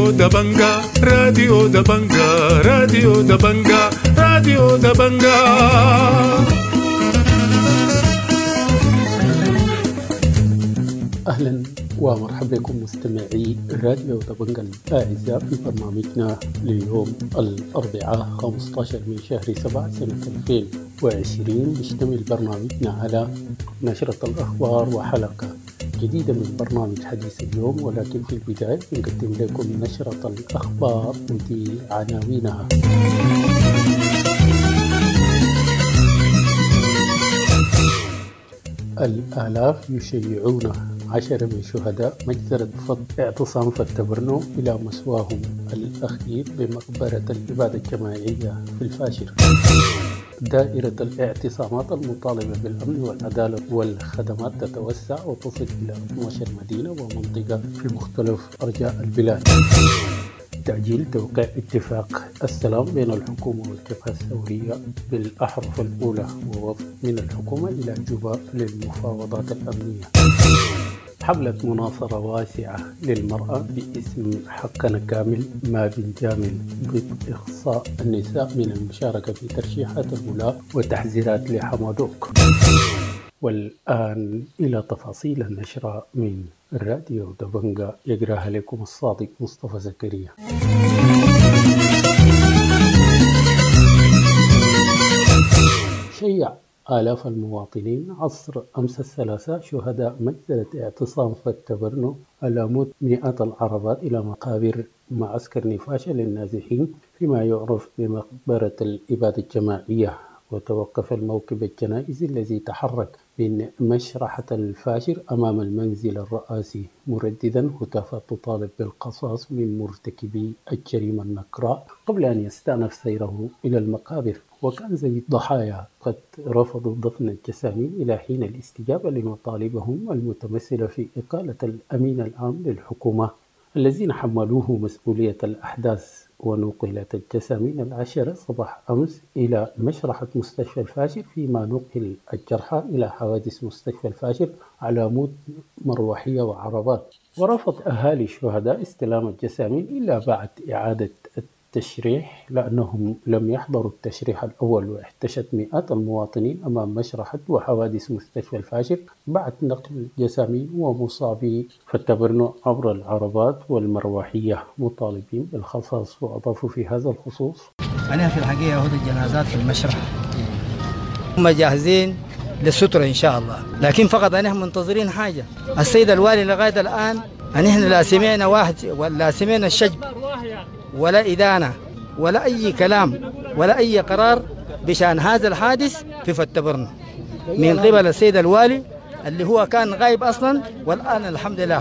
دبنجا راديو دبنجا راديو دبنجا راديو دبنجا. أهلا ومرحبا بكم مستمعي راديو دبنجا الأعزاء في برنامجنا لليوم الأربعاء 15 من شهر 7 سنة 2020. بيشتمل برنامجنا على نشرة الأخبار وحلقة جديدة من برنامج حديث اليوم، ولكن في البداية نقدم لكم نشرة الأخبار ودي عناوينها. الآلاف يشيعون 10 من شهداء مجزرة اعتصام فالتبرنو إلى مسواهم الأخير بمقبرة الإبادة الجماعية في الفاشر. دائرة الاعتصامات المطالبة بالأمن والعدالة والخدمات تتوسع وتصل إلى 12 مدينة ومنطقة في مختلف أرجاء البلاد. تأجيل توقيع اتفاق السلام بين الحكومة والجبهة الثورية بالأحرف الأولى ووفد من الحكومة إلى جوبا للمفاوضات الأمنية. حملة مناصرة واسعة للمرأة باسم حقنا كامل ما بنجامل ضد إخصاء النساء من المشاركة في ترشيحات الولاة وتحذيرات لحمادوك. والآن إلى تفاصيل النشرة من الراديو دبنجا، يقراها لكم الصادق مصطفى زكريا. شيع آلاف المواطنين عصر أمس الثلاثاء شهداء مجزرة اعتصام فالتبرنو على مود مئات العربات إلى مقابر معسكر نفاشة للنازحين فيما يعرف بمقبرة الإبادة الجماعية. وتوقف الموكب الجنائزي الذي تحرك من مشرحة الفاشر أمام المنزل الرئاسي مرددا هتافات تطالب بالقصاص من مرتكبي الجريمة النكراء قبل أن يستأنف سيره إلى المقابر. وكان ذوي الضحايا قد رفضوا دفن الجسامين إلى حين الاستجابة لمطالبهم المتمثلة في إقالة الأمين العام للحكومة الذين حملوه مسؤولية الأحداث. ونقلت الجسامين 10 صباح أمس إلى مشرحة مستشفى الفاشر، فيما نقل الجرحى إلى حوادث مستشفى الفاشر على مود مروحية وعربات. ورفض أهالي الشهداء استلام الجسامين إلا بعد إعادة التشريح لأنهم لم يحضروا التشريح الأول. واحتشت مئات المواطنين أمام مشرحة وحوادث مستشفى الفاشر بعد نقل الجسامين ومصابي فالتبرنو عبر العربات والمروحية مطالبين بالخصاص. وأضافوا في هذا الخصوص: أنا في الحقيقة هدى الجنازات في المشرح، هم جاهزين للسترة إن شاء الله، لكن فقط أنهم منتظرين حاجة. السيد الوالي لغاية الآن نحن لا سمعنا واحد ولا سمعنا الشجب ولا إدانة ولا أي كلام ولا أي قرار بشأن هذا الحادث في فالتبرنو من قبل السيد الوالي اللي هو كان غايب أصلا، والآن الحمد لله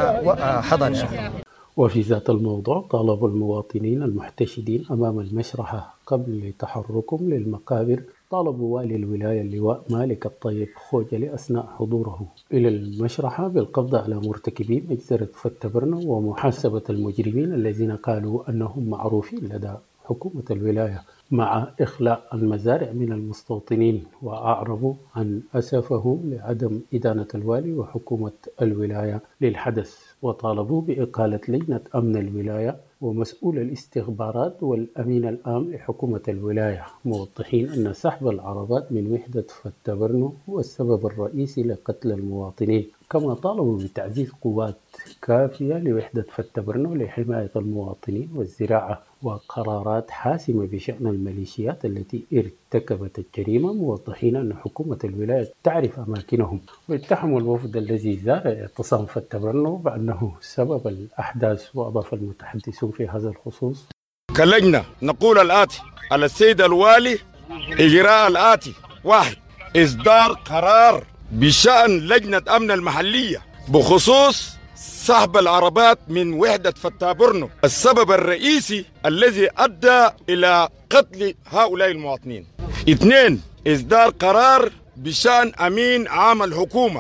حضر. وفي ذات الموضوع طالب المواطنين المحتشدين أمام المشرحة قبل تحركهم للمقابر طالبوا والي الولاية اللواء مالك الطيب خوجلي أثناء حضوره إلى المشرحة بالقبض على مرتكبي مجزرة فالتبرنو ومحاسبة المجرمين الذين قالوا أنهم معروفين لدى حكومة الولاية، مع إخلاء المزارع من المستوطنين. وأعربوا عن أسفهم لعدم إدانة الوالي وحكومة الولاية للحدث. وطالبوا بإقالة لجنة أمن الولاية ومسؤول الاستخبارات والأمين العام لحكومة الولاية، موضحين أن سحب العربات من وحدة فالتبرنو هو السبب الرئيسي لقتل المواطنين. كما طالبوا بتعزيز قوات كافية لوحدة فالتبرنو لحماية المواطنين والزراعة، وقرارات حاسمة بشأن الميليشيات التي ارتكبت الجريمة، موضحين أن حكومة الولاية تعرف أماكنهم. واتهموا الوفد الذي زار اعتصام فالتبرنو بأنه سبب الأحداث. وأضاف المتحدثون في هذا الخصوص: كلجنة نقول الآتي على السيد الوالي: إجراء الآتي: 1. إصدار قرار بشأن لجنة أمن المحلية بخصوص سحب العربات من وحدة فالتبرنو، السبب الرئيسي الذي أدى إلى قتل هؤلاء المواطنين. 2. إصدار قرار بشأن أمين عام الحكومة.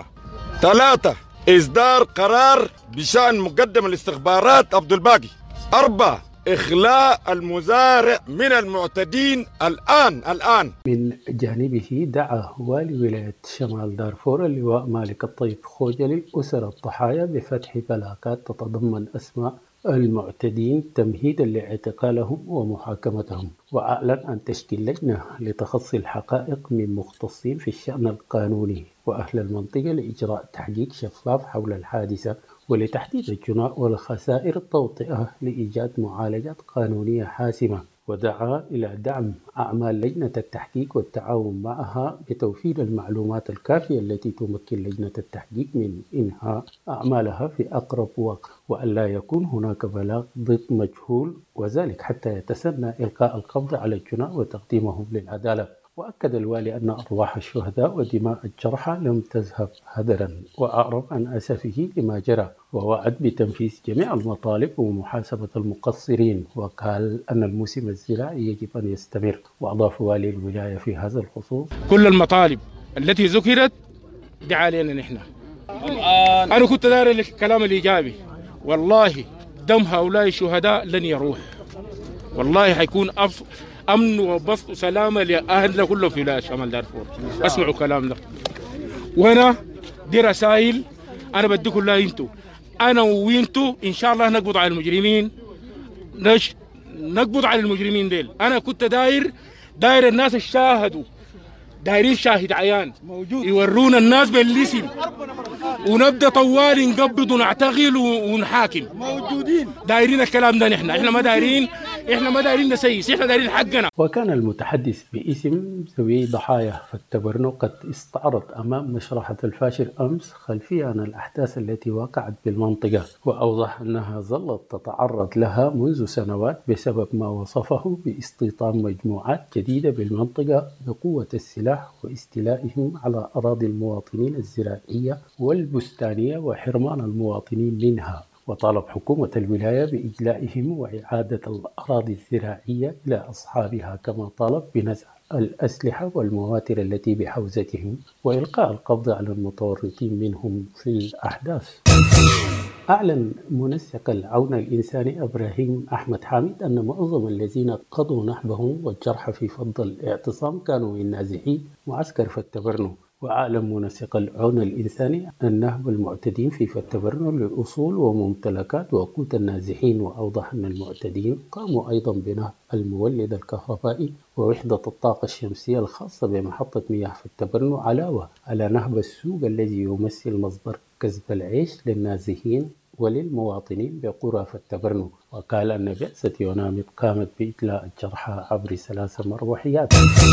3. إصدار قرار بشأن مقدم الاستخبارات عبد الباقي. 4. إخلاء المزارع من المعتدين الآن. من جانبه دعا والي ولاية شمال دارفور اللواء مالك الطيب خوجلي أسر الضحايا بفتح بلاغات تتضمن أسماء المعتدين تمهيدا لاعتقالهم ومحاكمتهم، وأعلن عن تشكيل لجنة لتخصي الحقائق من مختصين في الشأن القانوني وأهل المنطقة لإجراء تحقيق شفاف حول الحادثة ولتحديد الجناء والخسائر التوطئة لإيجاد معالجات قانونية حاسمة. ودعا إلى دعم أعمال لجنة التحقيق والتعاون معها بتوفير المعلومات الكافية التي تمكن لجنة التحقيق من إنهاء أعمالها في أقرب وقت، وأن لا يكون هناك بلاغ ضد مجهول، وذلك حتى يتسنى إلقاء القبض على الجناة وتقديمهم للعدالة. وأكد الوالي أن أرواح الشهداء ودماء الجرحى لم تذهب هدرا، وأعرب عن أسفه لما جرى، ووعد بتنفيذ جميع المطالب ومحاسبة المقصرين، وقال أن الموسم الزراعي يجب أن يستمر. وأضاف والي الولاية في هذا الخصوص: كل المطالب التي ذكرت دي علينا نحن. أنا كنت داير الكلام الإيجابي، والله دم هؤلاء الشهداء لن يروح، والله حيكون أمن وبسط وسلامة لأهلنا كلهم في ولاية شمال دارفور. اسمعوا كلامنا، وأنا دي رسائل أنا بديكم لها أنتوا، أنا وأنتوا إن شاء الله نقبض على المجرمين، نقبض على المجرمين ديل. أنا كنت داير الناس الشاهدوا، دايرين شاهد عيان موجود يورونا الناس بالاسم، ونبدا طوال نقبض ونعتقل ونحاكم. موجودين دايرين الكلام ده، احنا ما دايرين نسيس، احنا دايرين حقنا. وكان المتحدث باسم ذوي ضحايا فالتبرنو قد استعرض أمام مشرحة الفاشر أمس خلفية عن الأحداث التي وقعت بالمنطقة، وأوضح أنها ظلت تتعرض لها منذ سنوات بسبب ما وصفه باستيطان مجموعات جديدة بالمنطقة بقوة السلاح واستيلائهم على أراضي المواطنين الزراعية والبستانية وحرمان المواطنين منها. وطالب حكومة الولاية بإجلائهم وإعادة الأراضي الزراعية إلى أصحابها، كما طالب بنزع الأسلحة والمواتر التي بحوزتهم وإلقاء القبض على المتورطين منهم في الأحداث. أعلن منسق العون الإنساني إبراهيم أحمد حامد أن معظم الذين قضوا نحبهم والجرحى في فض الاعتصام كانوا من نازحي معسكر فالتبرنو. وأعلن منسق العون الإنساني أن نهب المعتدين في فالتبرنو لأصول وممتلكات وقوت النازحين، وأوضح أن المعتدين قاموا أيضا بنهب المولد الكهربائي ووحدة الطاقة الشمسية الخاصة بمحطة مياه فالتبرنو، علاوة على نهب السوق الذي يمثل مصدر كسب العيش للنازحين وللمواطنين بقرى فالتبرنو. وقال أن بعثة يونامد قامت بإطلاء الجرحى عبر 3 مروحيات.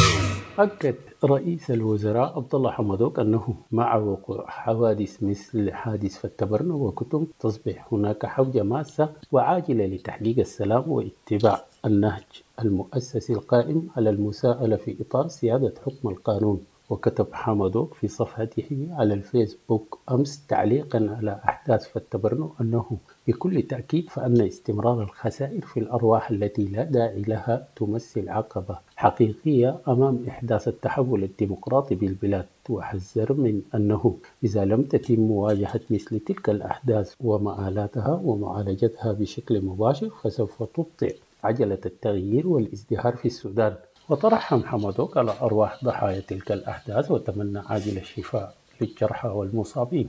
أكد رئيس الوزراء عبد الله حمدوك أنه مع وقوع حوادث مثل حادث فالتبرنو وكتم تصبح هناك حوجة ماسة وعاجلة لتحقيق السلام واتباع النهج المؤسسي القائم على المساءلة في إطار سيادة حكم القانون. وكتب حمدوك في صفحته على الفيسبوك أمس تعليقا على أحداث فالتبرنو أنه بكل تأكيد فإن استمرار الخسائر في الأرواح التي لا داعي لها تمثل عقبة حقيقية أمام إحداث التحول الديمقراطي بالبلاد. وحذر من أنه إذا لم تتم مواجهة مثل تلك الأحداث ومآلاتها ومعالجتها بشكل مباشر فسوف تبطئ عجلة التغيير والازدهار في السودان. وترحم حمدوك على أرواح ضحايا تلك الأحداث وتمنى عاجل الشفاء للجرحى والمصابين.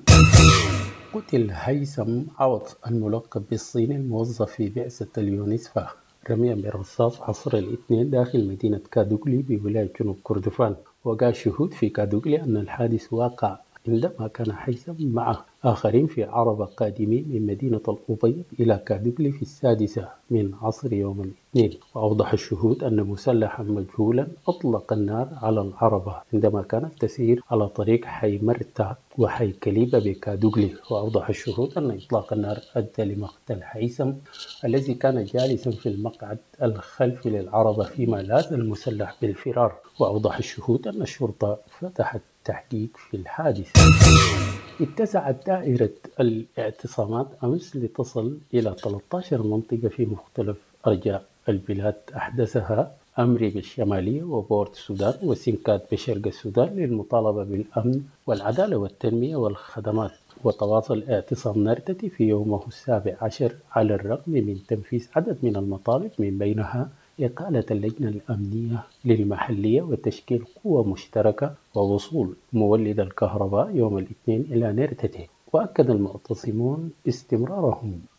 قتل هيثم عوض الملقب بالصيني الموظف في بعثة اليونسفا رميا بالرصاص عصر الاثنين داخل مدينة كادوغلي بولاية جنوب كردفان. وقال شهود في كادوغلي أن الحادث واقع عندما كان هيثم مع آخرين في عربة قادمين من مدينة الأبيض إلى كادوغلي في 6 من عصر يوم الاثنين. وأوضح الشهود أن مسلحا مجهولا أطلق النار على العربة عندما كانت تسير على طريق حي مرتا وحي كليبة بكادوغلي. وأوضح الشهود أن إطلاق النار أدى لمقتل هيثم الذي كان جالسا في المقعد الخلفي للعربة فيما لا زال مسلح بالفرار. وأوضح الشهود أن الشرطة فتحت تحقيق في الحادث. اتسعت دائرة الاعتصامات أمس لتصل إلى 13 منطقة في مختلف أرجاء البلاد أحدثها أمري بالشمالية وبورت السودان وسنكات بشرق السودان للمطالبة بالأمن والعدالة والتنمية والخدمات. وتواصل اعتصام نرتتي في يومه 17 على الرغم من تنفيذ عدد من المطالب من بينها إقالة اللجنة الأمنية للمحلية وتشكيل قوة مشتركة ووصول مولد الكهرباء يوم الاثنين إلى نرتتي. وأكد المعتصمون استمرارهم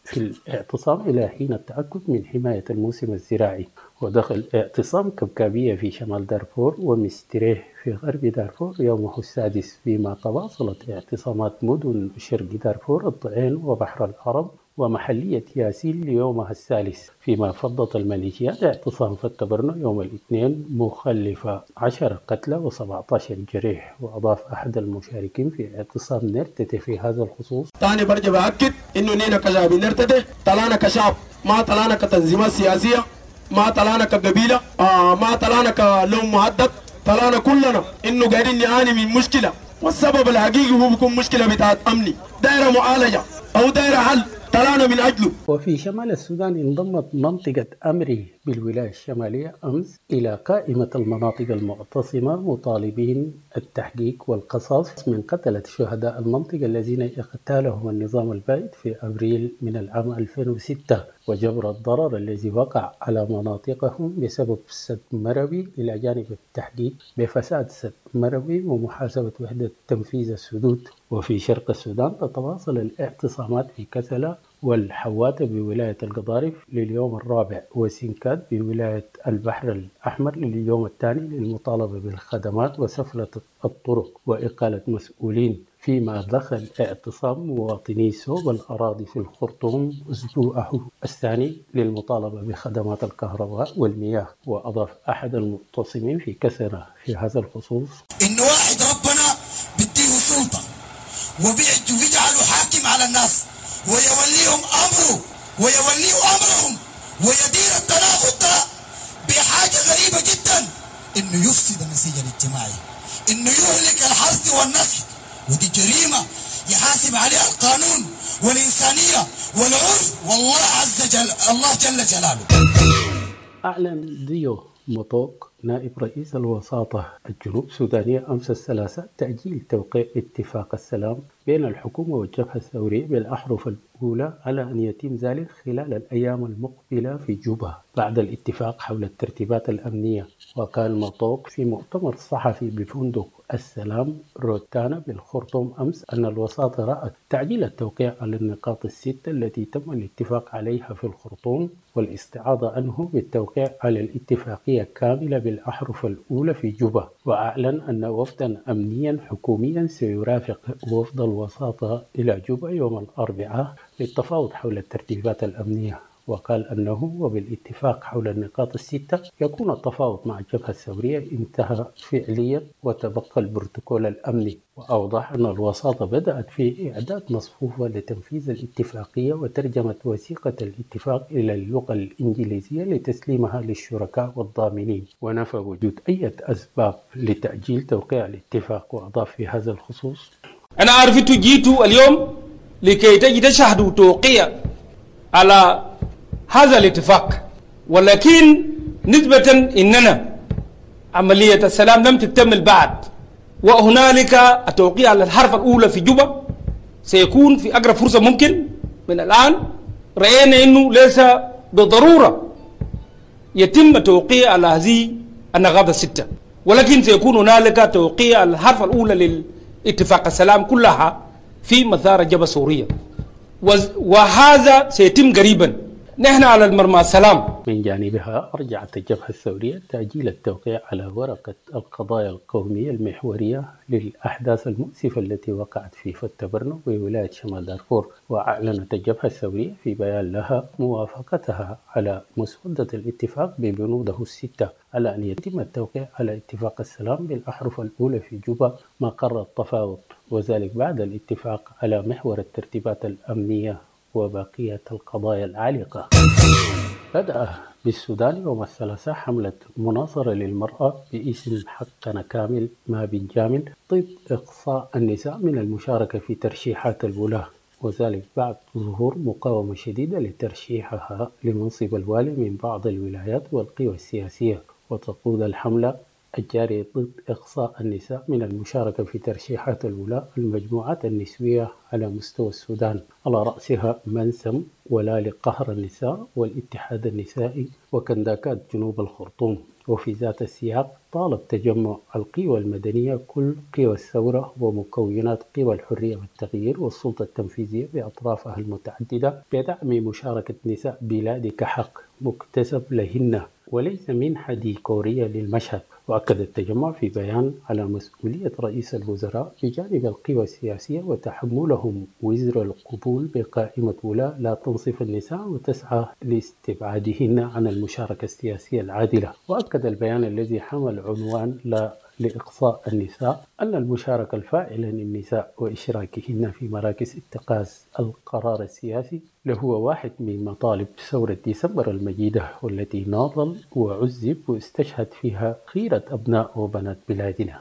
في الاعتصام إلى حين التأكد من حماية الموسم الزراعي. ودخل اعتصام كبكابية في شمال دارفور ومستريح في غرب دارفور يومه السادس، فيما تواصلت اعتصامات مدن شرق دارفور الضعين وبحر العرب ومحلية ياسين ليومها الثالث، فيما فضت الميليشيات اعتصام فتبرنو يوم الاثنين مخلفة 10 قتلى و17 جريح. وأضاف أحد المشاركين في اعتصام نرتتي في هذا الخصوص: تاني برجع بأكد إنه نينا كشعب نرتتي طلعنا كشعب، ما طلعنا كتنظيمات سياسية، ما طلعنا كقبيلة، ما طلعنا كلون مهدد، طلعنا كلنا إنه قاعدين نعاني من مشكلة، والسبب الحقيقي هو بيكون مشكلة بتاعت أمني دايرة معالجة أو دايرة حل طلعنا من أجله. وفي شمال السودان انضمت منطقة أمري بالولاية الشمالية أمس إلى قائمة المناطق المعتصمة مطالبين التحقيق والقصاص من قتلة شهداء المنطقة الذين اغتالهم النظام البائد في أبريل من العام 2006 وجبر الضرر الذي وقع على مناطقهم بسبب سد مروي، إلى جانب التحقيق بفساد سد مروي ومحاسبة وحدة تنفيذ السدود. وفي شرق السودان تتواصل الاعتصامات في كسلة والحواتة بولاية القضارف لليوم الرابع، وسنكاد بولاية البحر الأحمر لليوم الثاني للمطالبة بالخدمات وسفلة الطرق وإقالة مسؤولين، فيما دخل اعتصام مواطني سوق الأراضي في الخرطوم أسبوعه الثاني للمطالبة بخدمات الكهرباء والمياه. وأضاف أحد المعتصمين في كسرة في هذا الخصوص: إن واحد ربنا بديه سلطة وبيجعله حاكم على الناس ويوليهم أمره ويوليه أمرهم ويدير التناقض ده بحاجة غريبة جدا، إنه يفسد النسيج الاجتماعي، إنه يهلك الحرث والنسل، ودي جريمة يحاسب عليها القانون والإنسانية والعرف والله عز وجل الله جل جلاله. أعلن ديو مطوق نائب رئيس الوساطة الجنوب السودانية أمس الثلاثاء تأجيل توقيع اتفاق السلام بين الحكومة والجبهة الثورية بالأحرف الأولى على أن يتم ذلك خلال الأيام المقبلة في جوبا بعد الاتفاق حول الترتيبات الأمنية. وقال مطوق في مؤتمر صحفي بفندق السلام روتانا بالخرطوم أمس أن الوساطة رأت تعجيل التوقيع على النقاط الستة التي تم الاتفاق عليها في الخرطوم والاستعاضة عنه بالتوقيع على الاتفاقية كاملة بالأحرف الأولى في جوبا. وأعلن أن وفدا أمنيا حكوميا سيرافق وفد الوساطة إلى جوبا يوم الأربعاء للتفاوض حول الترتيبات الأمنية. وقال أنه وبالاتفاق حول النقاط الستة يكون التفاوض مع الجبهة الثورية انتهى فعليا وتبقى البروتوكول الأمني. وأوضح أن الوساطة بدأت في إعداد مصفوفة لتنفيذ الاتفاقية وترجمة وثيقة الاتفاق إلى اللغة الإنجليزية لتسليمها للشركاء والضامنين، ونفى وجود أي أسباب لتأجيل توقيع الاتفاق. وأضاف في هذا الخصوص: أنا عرفت جيت اليوم لكي تشهدوا توقيع على هذا الاتفاق، ولكن نسبة إننا عملية السلام لم تكتمل بعد، وهنالك التوقيع على الحرف الأولى في جوبا سيكون في أقرب فرصة ممكن من الآن. رأينا أنه ليس بالضرورة يتم التوقيع على هذه النقاط الستة، ولكن سيكون هنالك توقيع على الحرف الأولى لاتفاق السلام كلها في مثار الجبهة الثورية، وهذا سيتم قريبا. نحن على المرمى السلام. من جانبها أرجعت الجبهة الثورية تأجيل التوقيع على ورقة القضايا القومية المحورية للأحداث المؤسفة التي وقعت في فتبرنو بولاية شمال دارفور. وأعلنت الجبهة الثورية في بيان لها موافقتها على مسودة الاتفاق ببنوده الستة على أن يتم التوقيع على اتفاق السلام بالأحرف الأولى في جوبا مقر التفاوض، وذلك بعد الاتفاق على محور الترتيبات الأمنية وبقية القضايا العالقة. بدأ بالسودان يوم الثلاثاء حملة مناصرة للمرأة باسم حقنا كامل ما بنجامل ضد إقصاء النساء من المشاركة في ترشيحات الولاة، وذلك بعد ظهور مقاومة شديدة لترشيحها لمنصب الوالي من بعض الولايات والقوى السياسية. وتقود الحملة الجارية ضد إقصاء النساء من المشاركة في ترشيحات الولاة المجموعات النسوية على مستوى السودان، على رأسها منسم ولا لقهر النساء والاتحاد النسائي وكنداكات جنوب الخرطوم. وفي ذات السياق طالب تجمع القوى المدنية كل قوى الثورة ومكونات قوى الحرية والتغيير والسلطة التنفيذية بأطرافها المتعددة بدعم مشاركة نساء بلاد كحق مكتسب لهن وليس منحة ديكورية للمشهد. وأكد التجمع في بيان على مسؤولية رئيس الوزراء بجانب القوى السياسية وتحملهم وزر القبول بقائمة ولاة لا تنصف النساء وتسعى لاستبعادهن عن المشاركة السياسية العادلة. وأكد البيان الذي حمل عنوان لا لإقصاء النساء أن المشاركة الفاعلة للنساء وإشراكهن في مراكز اتخاذ القرار السياسي لهو واحد من مطالب ثورة ديسمبر المجيدة والتي ناضل وعذب واستشهد فيها خيرة أبناء وبنات بلادنا.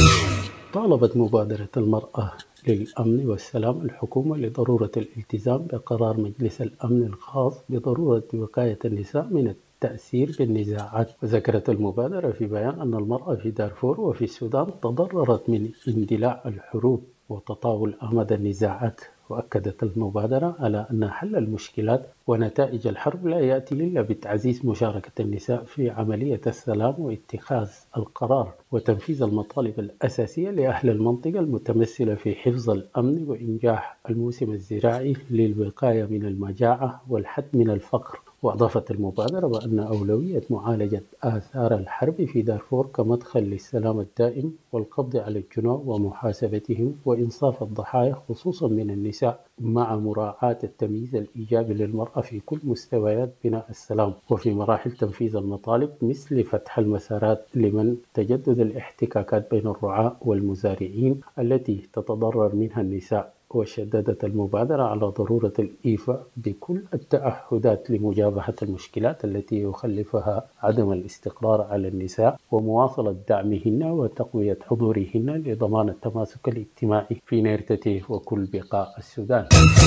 طالبت مبادرة المرأة للأمن والسلام الحكومة لضرورة الالتزام بقرار مجلس الأمن الخاص بضرورة وقاية النساء من التأثير بالنزاعات. وذكرت المبادرة في بيان أن المرأة في دارفور وفي السودان تضررت من اندلاع الحروب وتطاول أمد النزاعات. وأكدت المبادرة على أن حل المشكلات ونتائج الحرب لا يأتي إلا بتعزيز مشاركة النساء في عملية السلام واتخاذ القرار وتنفيذ المطالب الأساسية لأهل المنطقة المتمثلة في حفظ الأمن وإنجاح الموسم الزراعي للوقاية من المجاعة والحد من الفقر. وأضافت المبادرة بأن أولوية معالجة آثار الحرب في دارفور كمدخل للسلام الدائم والقبض على الجنوع ومحاسبتهم وإنصاف الضحايا خصوصا من النساء مع مراعاة التمييز الإيجابي للمرأة في كل مستويات بناء السلام وفي مراحل تنفيذ المطالب مثل فتح المسارات لمن تجدد الاحتكاكات بين الرعاة والمزارعين التي تتضرر منها النساء. وشددت المبادرة على ضرورة الإيفاء بكل التعهدات لمجابهة المشكلات التي يخلفها عدم الاستقرار على النساء ومواصلة دعمهن وتقوية حضورهن لضمان التماسك الاجتماعي في نيرتتي وكل بقاع السودان.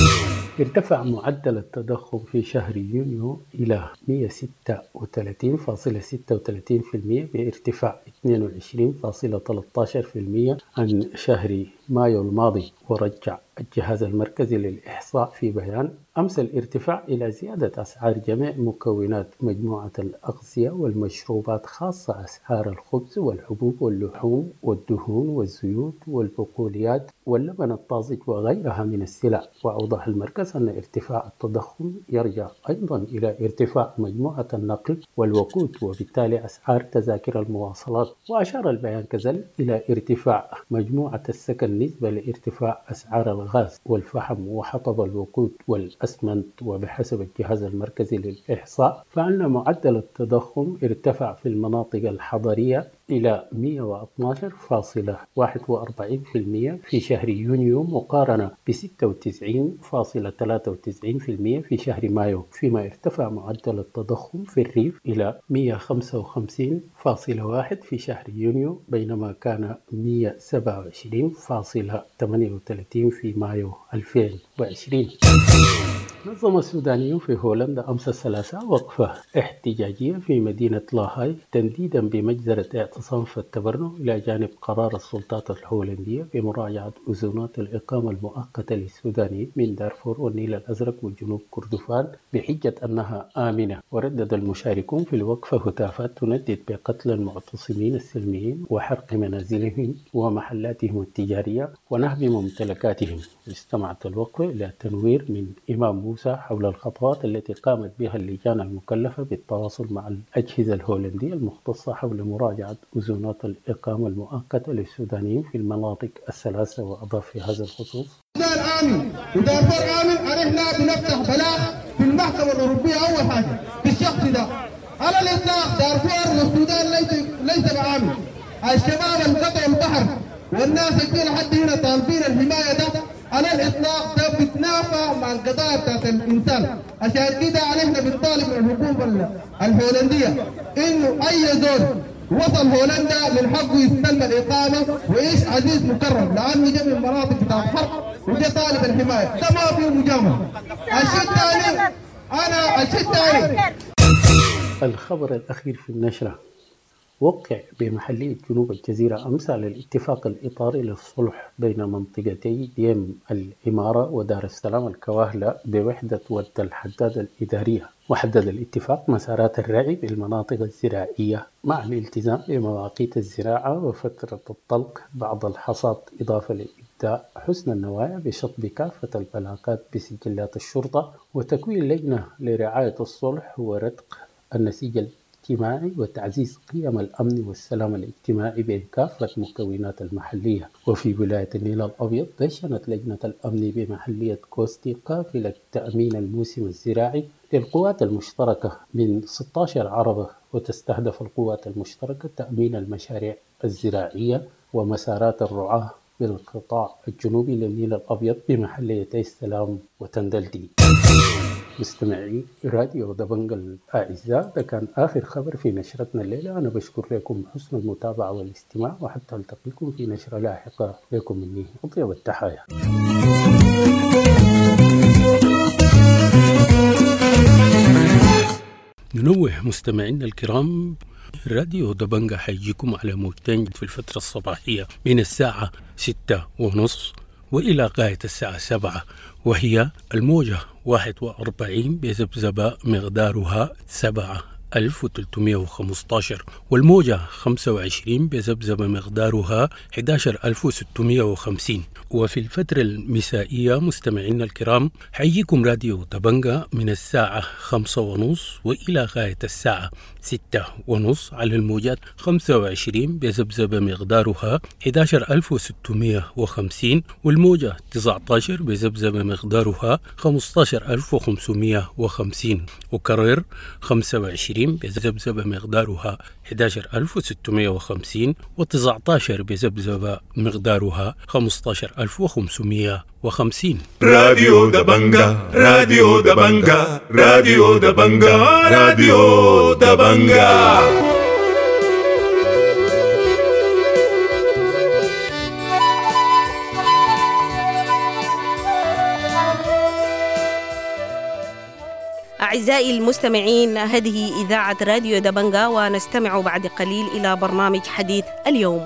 ارتفع معدل التضخم في شهر يونيو إلى 136.36% بارتفاع 22.13% عن شهر مايو الماضي. ورجع الجهاز المركزي للإحصاء في بيان أمس الارتفاع إلى زيادة أسعار جميع مكونات مجموعة الأغذية والمشروبات خاصة أسعار الخبز والحبوب واللحوم والدهون والزيوت والبقوليات واللبن الطازج وغيرها من السلع. وأوضح المركز أن ارتفاع التضخم يرجع أيضا إلى ارتفاع مجموعة النقل والوقود وبالتالي أسعار تذاكر المواصلات. وأشار البيان كذلك إلى ارتفاع مجموعة السكن نسبة لارتفاع أسعار الغاز والفحم وحطب الوقود والأسمنت. وبحسب الجهاز المركزي للإحصاء فإن معدل التضخم ارتفع في المناطق الحضرية إلى 112.41% في شهر يونيو مقارنة ب 96.93% في شهر مايو، فيما ارتفع معدل التضخم في الريف إلى 155.1 في شهر يونيو بينما كان 127.38 في مايو 2020. نظم السودانيون في هولندا أمس الثلاثاء وقفة احتجاجية في مدينة لاهاي تنديدا بمجزرة اعتصام في التبرع إلى جانب قرار السلطات الهولندية بمراجعة أذونات الإقامة المؤقتة للسودانيين من دارفور والنيل الأزرق وجنوب كردفان بحجة أنها آمنة. وردد المشاركون في الوقفة هتافات تندد بقتل المعتصمين السلميين وحرق منازلهم ومحلاتهم التجارية ونهب ممتلكاتهم. استمعت الوقفة إلى تنوير من إمام موسى حول الخطوات التي قامت بها اللجان المكلفة بالتواصل مع الأجهزة الهولندية المختصة حول مراجعة أذونات الإقامة المؤقتة للسودانيين في المناطق الثلاثة. وأضاف في هذا الخصوص: السودان آمن ودارفور آمن، علينا بنفتح بلاغ في المحكمة الأوروبية أول حاجة بالشخص ده على الإطلاق. دارفور والسودان ليس بآمن. الشباب انقطعوا البحر والناس اللي لحد هنا طالبين الحماية ده على الإطلاق ده بتنافى مع القضايا بتاعت الإنسان. عشان كده علينا بنطالب من الحكومة الهولندية إنه أي زول وصل هولندا من حقه يستلم الإقامة ويعيش عزيز مكرم، لأنه جاء من مناطق بتاعت حرب وجاء طالب الحماية. ده ما فيه مجاملة. الشيء الثاني الخبر الأخير في النشرة: وقع بمحلية جنوب الجزيرة أمس على الاتفاق الإطاري للصلح بين منطقتي ديم الإمارة ودار السلام الكواهلة بوحدة ود الحداد الإدارية. وحدد الاتفاق مسارات الرعي بالمناطق الزراعية مع الالتزام بمواقيت الزراعة وفترة الطلق بعد الحصاد، إضافة لإبداء حسن النوايا بشطب كافة البلاغات بسجلات الشرطة وتكوين لجنة لرعاية الصلح ورتق النسيج الاجتماعي وتعزيز قيم الأمن والسلام الاجتماعي بين كافة مكونات المحلية. وفي ولاية النيل الأبيض دشنت لجنة الأمن بمحلية كوستي قافلة تأمين الموسم الزراعي للقوات المشتركة من 16 عربة، وتستهدف القوات المشتركة تأمين المشاريع الزراعية ومسارات الرعاة بالقطاع الجنوبي للنيل الأبيض بمحليتي السلام وتندلدي. مستمعي راديو دبنج الأعزاء، ده كان آخر خبر في نشرتنا الليلة. أنا بشكر لكم حسن المتابعة والاستماع، وحتى ألتقيكم في نشرة لاحقة. لكم مني أطيب التحايا. ننوه مستمعينا الكرام، راديو دبنجة حيجيكم على موجتين في الفترة الصباحية من الساعة 6:30 وإلى غاية الساعة 7، وهي الموجة 41 بذبذبة مقدارها 7315، والموجة 25 بذبذبة مقدارها 11650. وفي الفترة المسائية مستمعينا الكرام حييكم راديو دبنجة من الساعة 5:30 وإلى غاية الساعة 6:30 على الموجات 25 بذبذبة مقدارها 11650، والموجة 19 بذبذبة مقدارها 15550، وكرر 25 بذبذبة مقدارها 11650 و19 بذبذبة مقدارها 15550. راديو دبنجة، راديو دبنجة، راديو دبنجة، راديو دبنجة. أعزائي المستمعين، هذه إذاعة راديو دبنجة، ونستمع بعد قليل إلى برنامج حديث اليوم.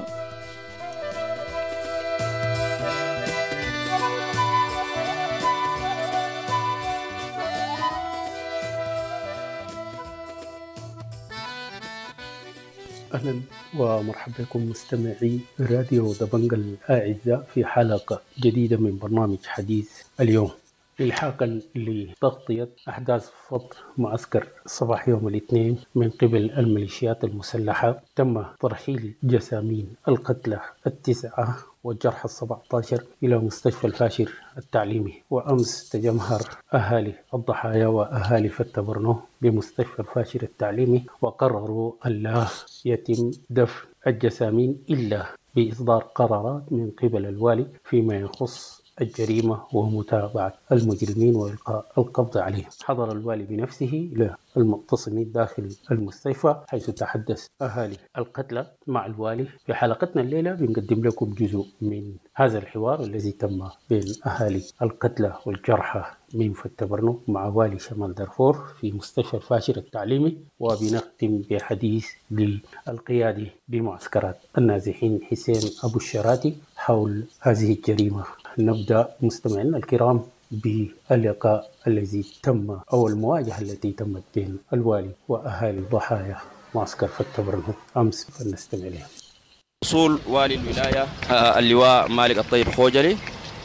أهلا ومرحبا بكم مستمعي راديو دبنجة الأعزاء في حلقة جديدة من برنامج حديث اليوم، إلحاقا لتغطية أحداث فض معسكر صباح يوم الاثنين من قبل الميليشيات المسلحة. تم ترحيل جسامين القتلى 9 والجرحى 17 إلى مستشفى الفاشر التعليمي. وأمس تجمهر أهالي الضحايا وأهالي فتبرنو بمستشفى الفاشر التعليمي، وقرروا ألا يتم دفن الجسامين إلا بإصدار قرارات من قبل الوالي فيما يخص الجريمة ومتابعة المجرمين وإلقاء القبض عليهم. حضر الوالي بنفسه إلى المعتصمين داخل المستشفى، حيث تحدث أهالي القتلى مع الوالي. في حلقتنا الليلة بنقدم لكم جزء من هذا الحوار الذي تم بين أهالي القتلى والجرحى من فتبرنو مع والي شمال دارفور في مستشفى الفاشر التعليمي، وبنختم بحديث للقيادي بمعسكرات النازحين حسين أبو الشراتي حول هذه الجريمة. نبدأ مستمعينا الكرام باللقاء الذي تم أو المواجهة التي تمت بين الوالي وأهالي ضحايا معسكر فتبرنو أمس، فلنستمع إليها. وصول والي الولاية اللواء مالك الطيب خوجلي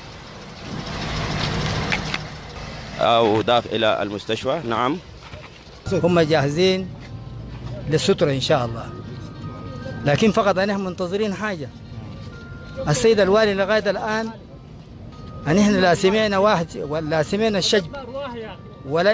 أو داخل إلى المستشفى. نعم، هم جاهزين للسترة إن شاء الله، لكن فقط نحن منتظرين حاجة. السيد الوالي لغاية الآن نحن لا سمعنا واحد ولا سمعنا الشجب ولا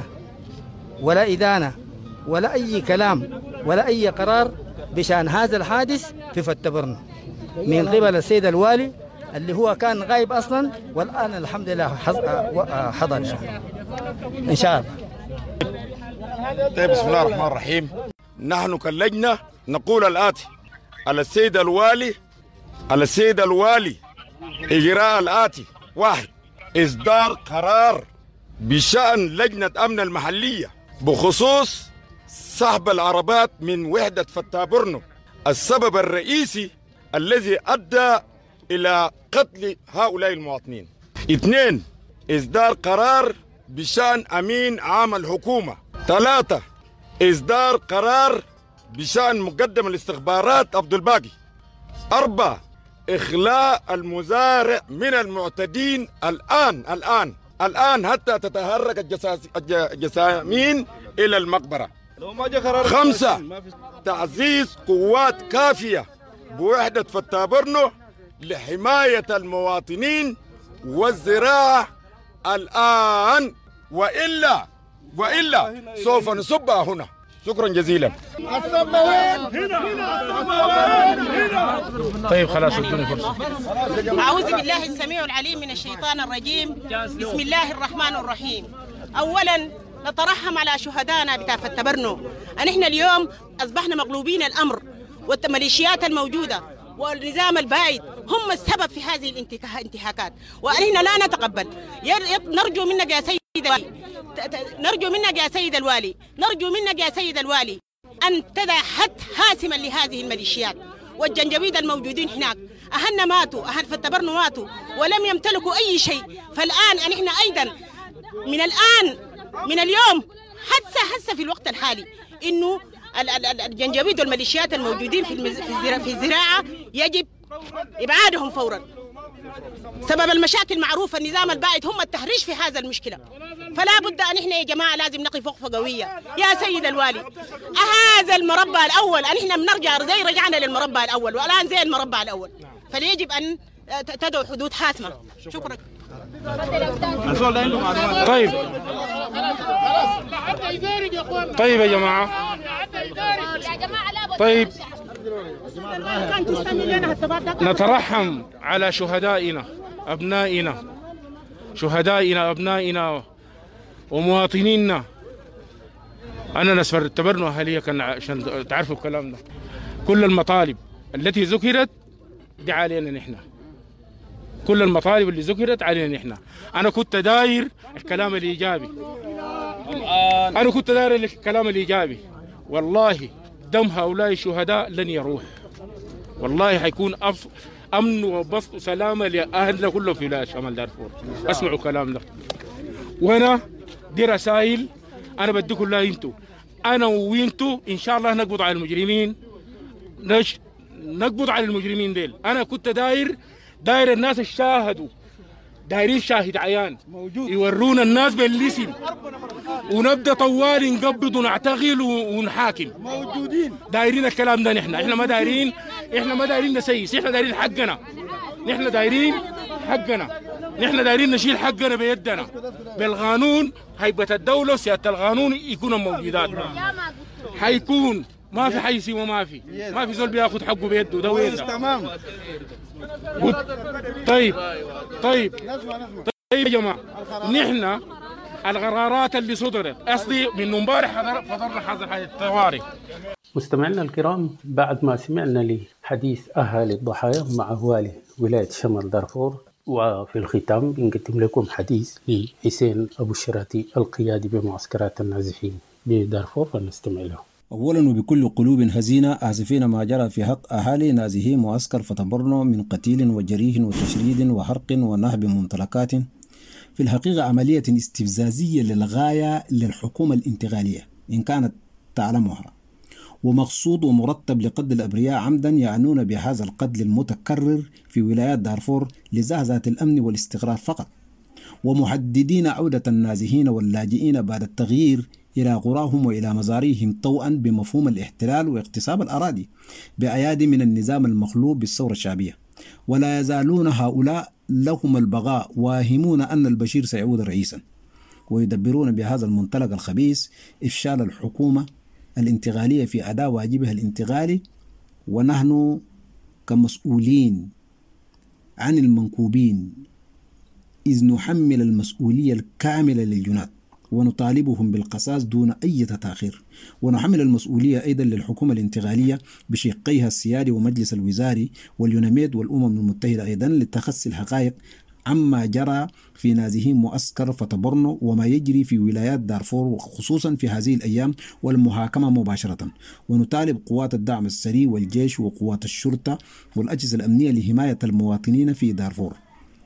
إدانة ولا أي كلام ولا أي قرار بشأن هذا الحادث في فتبرنو من قبل السيد الوالي اللي هو كان غايب أصلا، والآن الحمد لله حضر إن شاء الله. طيب، بسم الله الرحمن الرحيم. نحن كاللجنة نقول الآتي على السيد الوالي إجراء الآتي: 1. إصدار قرار بشأن لجنة أمن المحلية بخصوص سحب العربات من وحدة فتابرنو، السبب الرئيسي الذي أدى إلى قتل هؤلاء المواطنين. 2. إصدار قرار بشأن أمين عام الحكومة 3 إصدار قرار بشأن مقدم الاستخبارات عبد الباقي. 4 إخلاء المزارع من المعتدين الآن حتى تتحرك الجسامين إلى المقبرة. 5 تعزيز قوات كافية بوحدة فتابرنو لحماية المواطنين والزراعة الآن، وإلا سوف نصبها هنا. شكرا جزيلا. طيب خلاص ادوني فرصة. أعوذ بالله السميع العليم من الشيطان الرجيم. بسم الله الرحمن الرحيم. أولا نترحم على شهدائنا بتاع فتبرنو. نحن اليوم أصبحنا مغلوبين الأمر، والميليشيات الموجودة والنظام البائد هم السبب في هذه الانتهاكات، ونحن لا نتقبل. نرجو منك يا سيد الوالي، نرجو منك يا سيد الوالي أن تضع حد حاسما لهذه الميليشيات والجنجبيد الموجودين هناك. أهلنا ماتوا، أهل فتبرنو ماتوا ولم يمتلكوا أي شيء. فالآن نحن أيضا من اليوم حتى في الوقت الحالي إنه الجنجبيد والميليشيات الموجودين في الزراعة يجب إبعادهم فورا. سبب المشاكل معروفة، النظام البائد هم التهريج في هذا المشكلة. فلا بد أن إحنا يا جماعة لازم نقف وقفة قوية. يا سيد الوالي، هذا المربع الأول إحنا بنرجع زي رجعنا للمربع الأول، والآن زي المربع الأول، فيجب أن تدعو حدود حاسمة. شكرا. طيب يا جماعة، طيب نترحم على شهدائنا أبنائنا ومواطنينا. أنا ناس فتبرنو أهلية كان عشان تعرفوا الكلام ده. كل المطالب التي ذكرت دي علينا نحن، كل المطالب اللي ذكرت علينا نحن. أنا كنت داير الكلام الإيجابي، والله دم هؤلاء الشهداء لن يروح. والله حيكون أمن وبسط وسلامة لأهلنا كلهم في ولاية شمال دارفور. اسمعوا كلام ده. وأنا دي رسائل أنا بديكم الله انتوا، أنا وانتوا إن شاء الله نقبض على المجرمين، نقبض على المجرمين ديل. أنا كنت داير الناس الشاهدوا، دايرين شاهد عيان يورونا الناس بالاسم، ونبدا طوال نقبض ونعتقل ونحاكم. موجودين دايرين الكلام ده. احنا ما دايرين نسيس، احنا دايرين حقنا، نحن دايرين نشيل حقنا بيدنا بالقانون. هيبة الدولة وسيادة القانون يكونوا موجودات، حيكون ما في حيسي وما في زول بياخد حقه بيده. ده وين ده؟ تمام. طيب يا جماعة، نحن القرارات اللي صدرت أصلي من امبارح حضرنا حظر الطوارئ. مستمعينا الكرام، بعد ما سمعنا لحديث أهالي الضحايا مع والي ولاية شمال دارفور، وفي الختام بنقدم لكم حديث لحسين أبو الشراتي القيادي بمعسكرات النازحين بدارفور، فنستمع له. أولا وبكل قلوب هزينة آسفين ما جرى في حق أهالي نازحي معسكر فتبرنو من قتيل وجريح وتشريد وحرق ونهب ممتلكات. في الحقيقة عملية استفزازية للغاية للحكومة الانتقالية إن كانت تعلمها، ومقصود ومرتب لقتل الأبرياء عمدا يعنون بهذا القتل المتكرر في ولايات دارفور لزعزعة الأمن والاستقرار فقط، ومحددين عودة النازحين واللاجئين بعد التغيير إلى قراهم وإلى مزاريهم طوعا بمفهوم الاحتلال واغتصاب الأراضي بأيادي من النظام المخلوب بالثورة الشعبية. ولا يزالون هؤلاء لهم البقاء واهمون أن البشير سيعود رئيسا، ويدبرون بهذا المنطلق الخبيث إفشال الحكومة الانتقالية في أداء واجبها الانتقالي. ونحن كمسؤولين عن المنكوبين إذ نحمل المسؤولية الكاملة للجنات ونطالبهم بالقصاص دون أي تأخير، ونحمل المسؤولية أيضا للحكومة الانتقالية بشقيها السيادي ومجلس الوزاري واليوناميد والأمم المتحدة أيضا لتخصي الحقائق عما جرى في نازحين معسكر فتبرنو وما يجري في ولايات دارفور وخصوصا في هذه الأيام والمحاكمة مباشرة. ونطالب قوات الدعم السريع والجيش وقوات الشرطة والأجهزة الأمنية لحماية المواطنين في دارفور.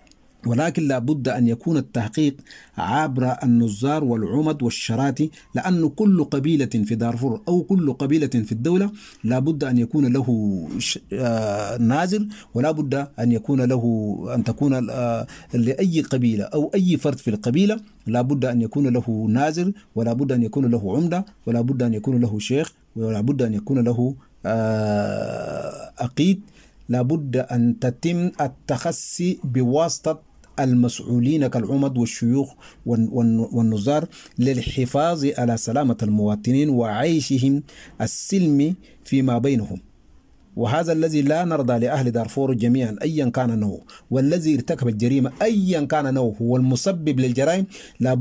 ولكن لا بد أن يكون التحقيق عبر النظار والعمد والشراتي، لأن كل قبيلة في دارفور أو كل قبيلة في الدولة لا بد أن يكون له نازل، ولا بد أن يكون له أن تكون لأي قبيلة أو أي فرد في القبيلة لا بد أن يكون له نازل، ولا بد أن يكون له عمدة، ولا بد أن يكون له شيخ، ولا بد أن يكون له أقيد. لا بد أن تتم التخصي بواسطة المسؤولين كالعمد والشيوخ والنظار للحفاظ على سلامة المواطنين وعيشهم السلمي فيما بينهم. وهذا الذي لا نرضى لأهل دارفور جميعا أيا كان نوعه، والذي ارتكب الجريمة أيا كان نوعه هو المسبب للجرائم لا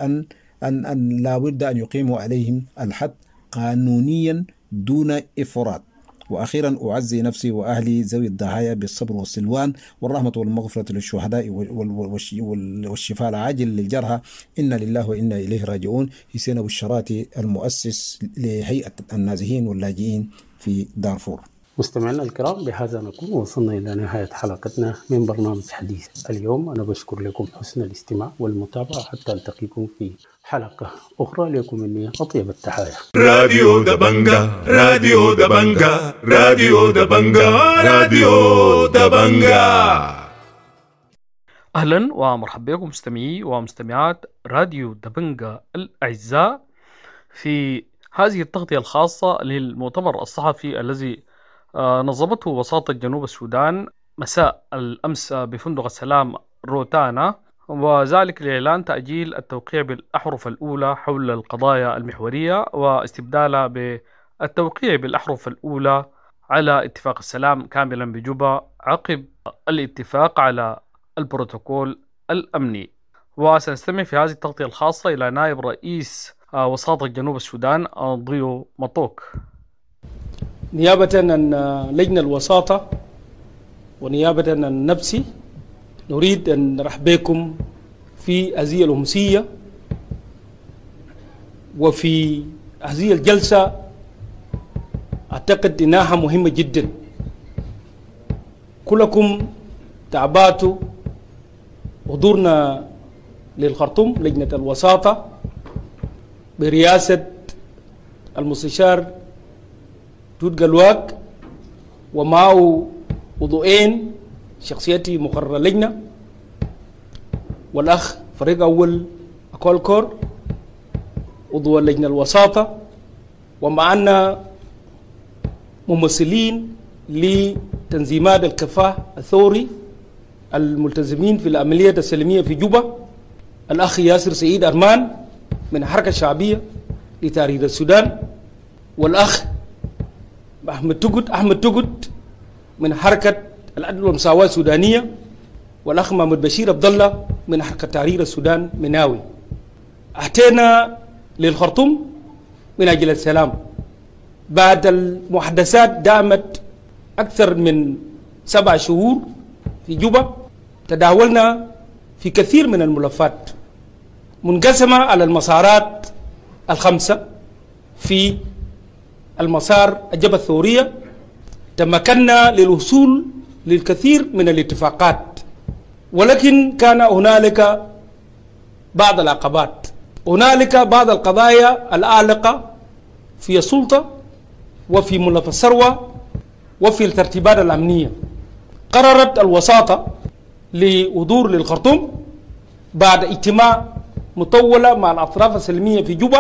بد أن يقيموا عليهم الحد قانونيا دون إفراط. وأخيرا أعزي نفسي وأهلي ذوي الضحايا بالصبر والسلوان والرحمة والمغفرة للشهداء والشفاء العاجل للجرحى. إنا لله وإنا إليه راجعون. حسين أبو الشراتي، المؤسس لهيئة النازحين واللاجئين في دارفور. مستمعينا الكرام، بهذا نكون وصلنا إلى نهاية حلقتنا من برنامج حديث اليوم. أنا بشكر لكم حسن الاستماع والمتابعة، حتى ألتقيكم في حلقة أخرى. لكم مني أطيب التحايا. راديو دبنجا، راديو دبنجا، راديو دبنجا، راديو دبنجا. أهلا ومرحبا بكم مستمعي ومستمعات راديو دبنجا الأعزاء في هذه التغطية الخاصة للمؤتمر الصحفي الذي نظمته وساطة جنوب السودان مساء الأمس بفندق السلام روتانا، وذلك لإعلان تأجيل التوقيع بالأحرف الأولى حول القضايا المحورية واستبدالها بالتوقيع بالأحرف الأولى على اتفاق السلام كاملا بجوبا عقب الاتفاق على البروتوكول الأمني. وسنستمع في هذه التغطية الخاصة إلى نائب رئيس وساطة جنوب السودان ضيو مطوك. نيابة عن لجنة الوساطة ونيابة عن نفسي نريد أن نرحب بكم في هذه الأمسية وفي هذه الجلسة. أعتقد إنها مهمة جدا. كلكم تعباتوا حضورنا للخرطوم لجنة الوساطة برئاسة المستشار جود قلواق ومعه عضوين شخصيتي مقرر اللجنة والأخ فريق أول أكولكور عضو اللجنة الوساطة، ومعنا ممثلين لتنظيمات الكفاح الثوري الملتزمين في العملية السلمية في جوبا، الأخ ياسر سعيد أرمان من الحركة الشعبية لتحرير السودان، والأخ أحمد تقد من حركة العدل والمساواة السودانية، والأخ محمد بشير عبد الله من حركة تحرير السودان مناوي. أتينا للخرطوم من أجل السلام بعد المحادثات دامت أكثر من 7 شهور في جوبا. تداولنا في كثير من الملفات منقسمة على المسارات ال5. في المسار الجبهة الثورية تمكنا للوصول للكثير من الاتفاقات، ولكن كان هنالك بعض العقبات. هنالك بعض القضايا العالقة في السلطة وفي ملف الثروة وفي الترتيبات الأمنية. قررت الوساطة لحضور للخرطوم بعد اجتماع مطولة مع الأطراف السلمية في جوبا.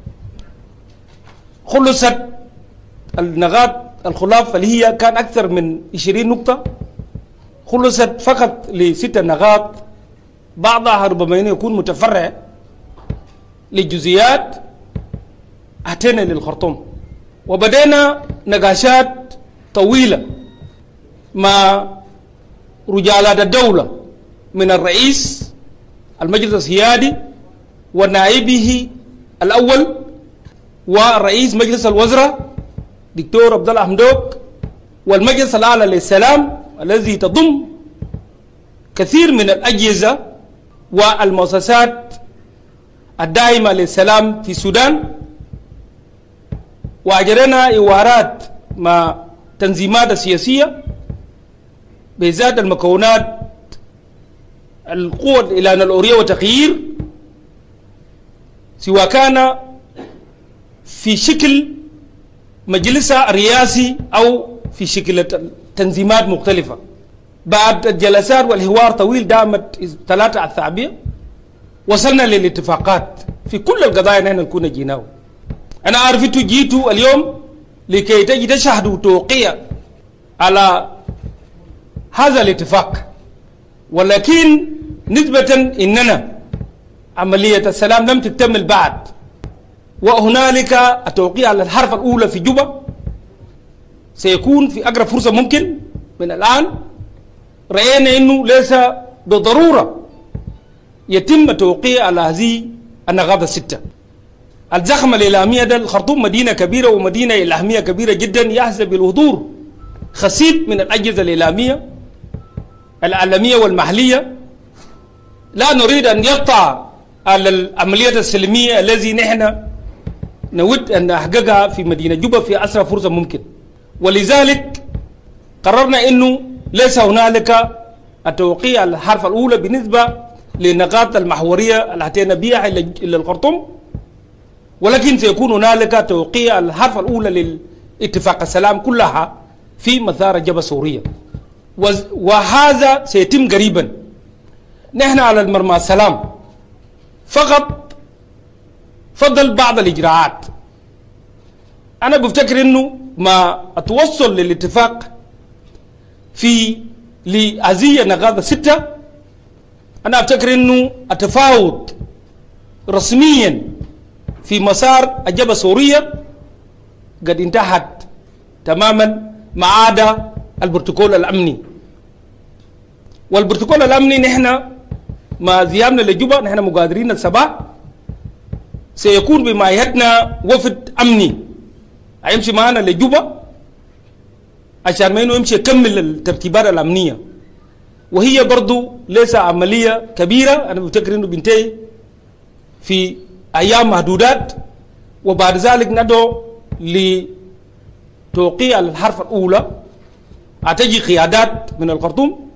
خلصت النقاط الخلاف اللي هي كان أكثر من 20 نقطة، خلصت فقط ل6 نقاط، بعضها ربما يكون متفرع للجزئيات. أتينا للخرطوم وبدأنا نقاشات طويلة مع رجالات الدولة من الرئيس المجلس السيادي ونائبه الأول ورئيس مجلس الوزراء دكتور عبد الله حمدوك، والمجلس الأعلى للسلام الذي تضم كثير من الأجهزة والمؤسسات الدائمة للسلام في السودان. وأجرنا إوارات مع تنظيمات السياسية بذات المكونات القوة إلى الأورية وتغيير، سواء كان في شكل مجلسها الرئاسي أو في شكل تنظيمات مختلفة. بعد الجلسات والحوار طويل دامت 3 أسابيع وصلنا للاتفاقات في كل القضايا نحن نكون جيناه. أنا أعرف أنتوا جيتوا اليوم لكي تجي تشاهدوا توقيع على هذا الاتفاق، ولكن نسبة إننا عملية السلام لم تكتمل بعد، وهنالك التوقيع على الحرف الأولى في جوبا سيكون في أقرب فرصة ممكن من الآن. رأينا أنه ليس بالضرورة يتم التوقيع على هذه النقاط الستة. الزخمة الإعلامية ده الخرطوم مدينة كبيرة ومدينة إعلامية كبيرة جدا يحظى بالحضور خسيب من الأجهزة الإعلامية العالمية والمحلية. لا نريد أن يقطع على العملية السلمية الذي نحن نود أن نحققها في مدينة جوبا في أسرع فرصة ممكن، ولذلك قررنا أنه ليس هنالك التوقيع على الحرف الأولى بالنسبة للنقاط المحورية التي أتينا بها إلى الخرطوم، ولكن سيكون هنالك توقيع على الحرف الأولى لاتفاق السلام كلها في مثار جبهة سورية، وهذا سيتم قريبا. نحن على المرمى السلام فقط فضل بعض الإجراءات. أنا بفتكر أنه ما أتوصل للاتفاق في لهذه النقاط الستة، أنا أفتكر أنه التفاوض رسميا في مسار الجبهة السورية قد انتهت تماما ما عدا البروتوكول الأمني. والبروتوكول الأمني نحن ما ذهابنا لجوبا نحن مقادرين الصباح سيكون بمعيتنا وفد أمني هيمشي معنا لجوبا عشان ما إنه يمشي يكمل الترتيبات الأمنية، وهي برضو ليس عملية كبيرة. أنا بفتكر إنه بينتهي في أيام محدودات، وبعد ذلك ندعو لتوقيع الحرف الأولى. هتجي قيادات من الخرطوم،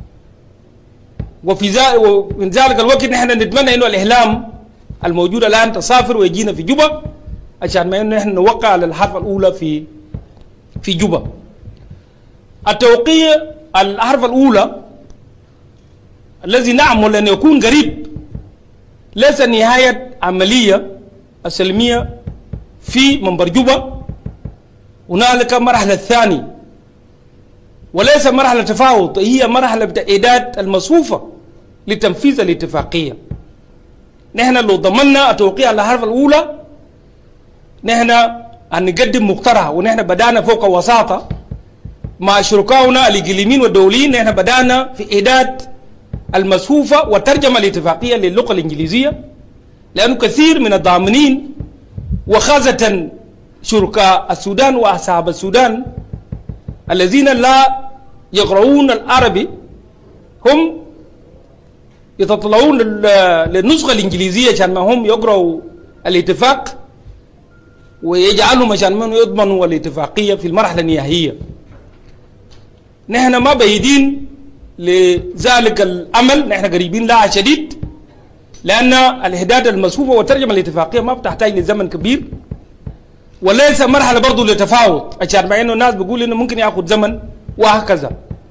ومن ذلك الوقت نحن نتمنى إنه الإعلام الموجود الآن تسافر ويجينا في جوبا عشان ما إنه نحن نوقع على الحرف الأولى في جوبا. التوقيع الحرف الأولى الذي نعمل أن يكون قريب ليس نهاية عملية السلمية في منبر جوبا. هنالك مرحلة ثانية وليس مرحلة تفاوض، هي مرحلة إعداد المصفوفة لتنفيذ الاتفاقية. نحن لو ضمننا التوقيع على الحرف الأولى نحن أن نقدم مقترح، ونحن بدأنا فوق وساطة مع شركائنا الإقليميين والدوليين. نحن بدأنا في إعداد المصفوفة وترجمة الاتفاقية للغة الإنجليزية، لأنه كثير من الضامنين وخاصة شركاء السودان وأصحاب السودان الذين لا يقرؤون العربي هم يتطلعون للنسخة الإنجليزية عشان ما هم يقرأوا الاتفاق ويجعلهم عشان ما يضمنوا الاتفاقية في المرحلة النهائية. نحن ما بعيدين لذلك الأمل، نحن قريبين لها شديد، لأن الإعداد المصفوفة وترجمة الاتفاقية ما بتحتاج لزمن كبير، وليس مرحلة برضو لتفاوض عشان ما إنه الناس بيقول إنه ممكن يأخذ زمن وهكذا.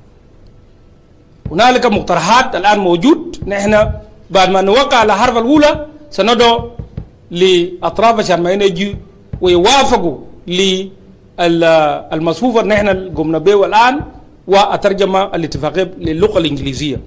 هنالك مقترحات الآن موجود، نحن بعد ما نوقع على الحرف الأولى سندعو لأطراف عشان ما يجي ويوافقوا للمصفوفة نحن قمنا به الآن وأترجم الاتفاقية للغة الإنجليزية.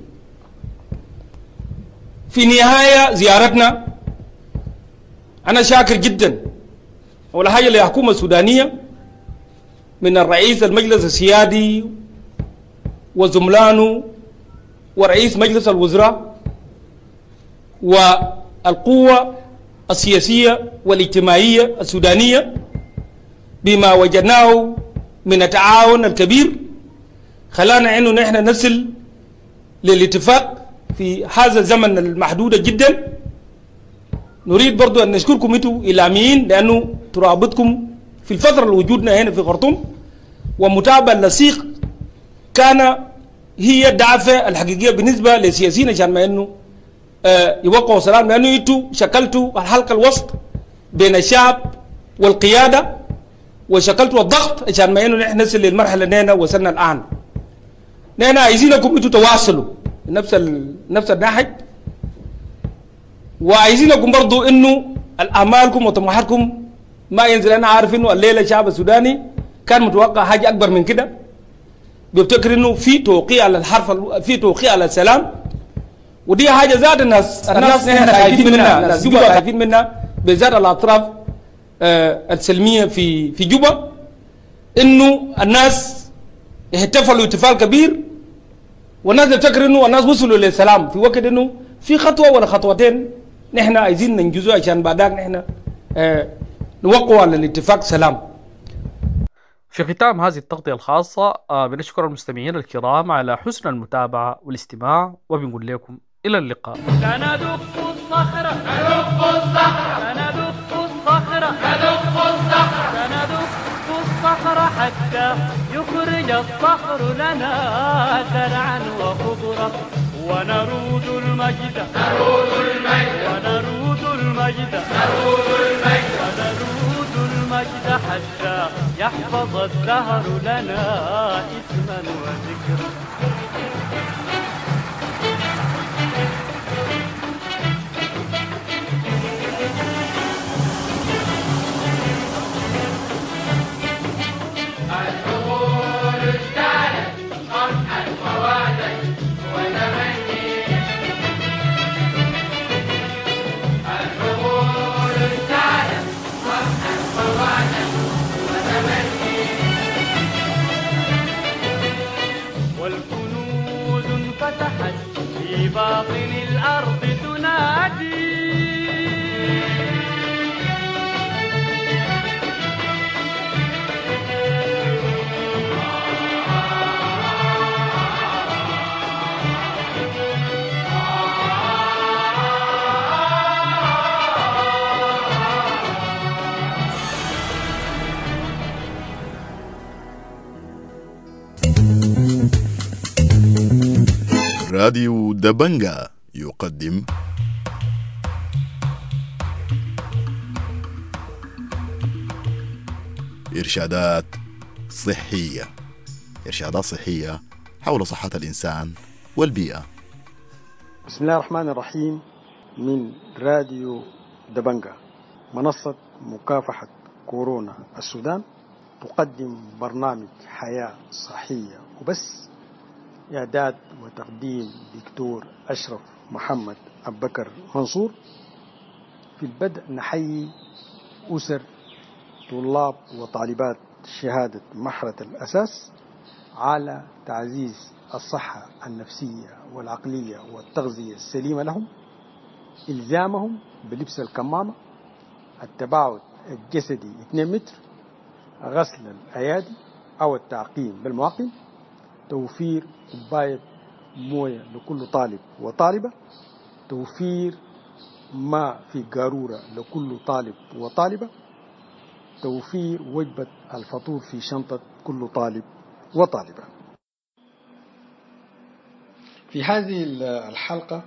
في نهاية زيارتنا أنا شاكر جدا أول حاجة للحكومة السودانية من الرئيس المجلس السيادي وزملانه ورئيس مجلس الوزراء والقوة السياسية والاجتماعية السودانية بما وجدناه من التعاون الكبير خلانا إنه نحن نصل للاتفاق في هذا الزمن المحدود جدا. نريد برضو أن نشكركم أنتم إعلاميين لأنه ترابطكم في الفترة اللي وجودنا هنا في خرطوم، ومتابعة اللصيق كان هي الدافع الحقيقيه بالنسبه للسياسيين عشان ما انه يوقعوا سلام، لانه انتوا شكلتوا الحلقه الوسط بين الشعب والقياده وشكلتوا الضغط عشان ما انه نحن نصل للمرحله اللي نحن وصلنا الان. نحن عايزينكم انتوا تواصلوا نفس النهج، وعايزينكم برضو انه امالكم وطموحاتكم ما ينزل. انا عارف انه الليله الشعب السوداني كان متوقع حاجه اكبر من كده، بيفتكر انه في توقيع على الحرف، في توقيع على السلام، ودي حاجه زاد الناس نحن خايفين منها، الناس جوبا خايفين منها، بالذات الاطراف السلميه في جوبا، انه الناس احتفلوا احتفال كبير والناس بتفكر انه الناس وصلوا للسلام، في وقت انه في خطوه ولا خطوتين نحن عايزين ننجزوها عشان بعدين نحن نوقعوا على الاتفاق سلام. في ختام هذه التغطية الخاصة بنشكر المستمعين الكرام على حسن المتابعة والاستماع، وبنقول لكم إلى اللقاء. سندق الصخرة ندق الصخرة سندق الصخرة ندق الصخرة سندق الصخرة حتى يخرج الصخر لنا زرعا وخضرا، ونرود المجد نرود المجد ونرود المجد نرود المجد ونرود المجد حتى يحفظ الدهر لنا اسما وذكرا. والكنوز انفتحت في باطن الأرض تنادي، راديو دبنجا يقدم إرشادات صحية حول صحة الإنسان والبيئة. بسم الله الرحمن الرحيم. من راديو دبنجا منصة مكافحة كورونا السودان تقدم برنامج حياة صحية وبس، إعداد وتقديم دكتور أشرف محمد أبو بكر منصور. في البدء نحيي أسر طلاب وطالبات شهادة مرحلة الأساس على تعزيز الصحة النفسية والعقلية والتغذية السليمة لهم، إلزامهم بلبس الكمامة، التباعد الجسدي 2 متر، غسل الأيادي أو التعقيم بالمعقم، توفير كوباية موية لكل طالب وطالبة، توفير ماء في قارورة لكل طالب وطالبة، توفير وجبة الفطور في شنطة كل طالب وطالبة. في هذه الحلقة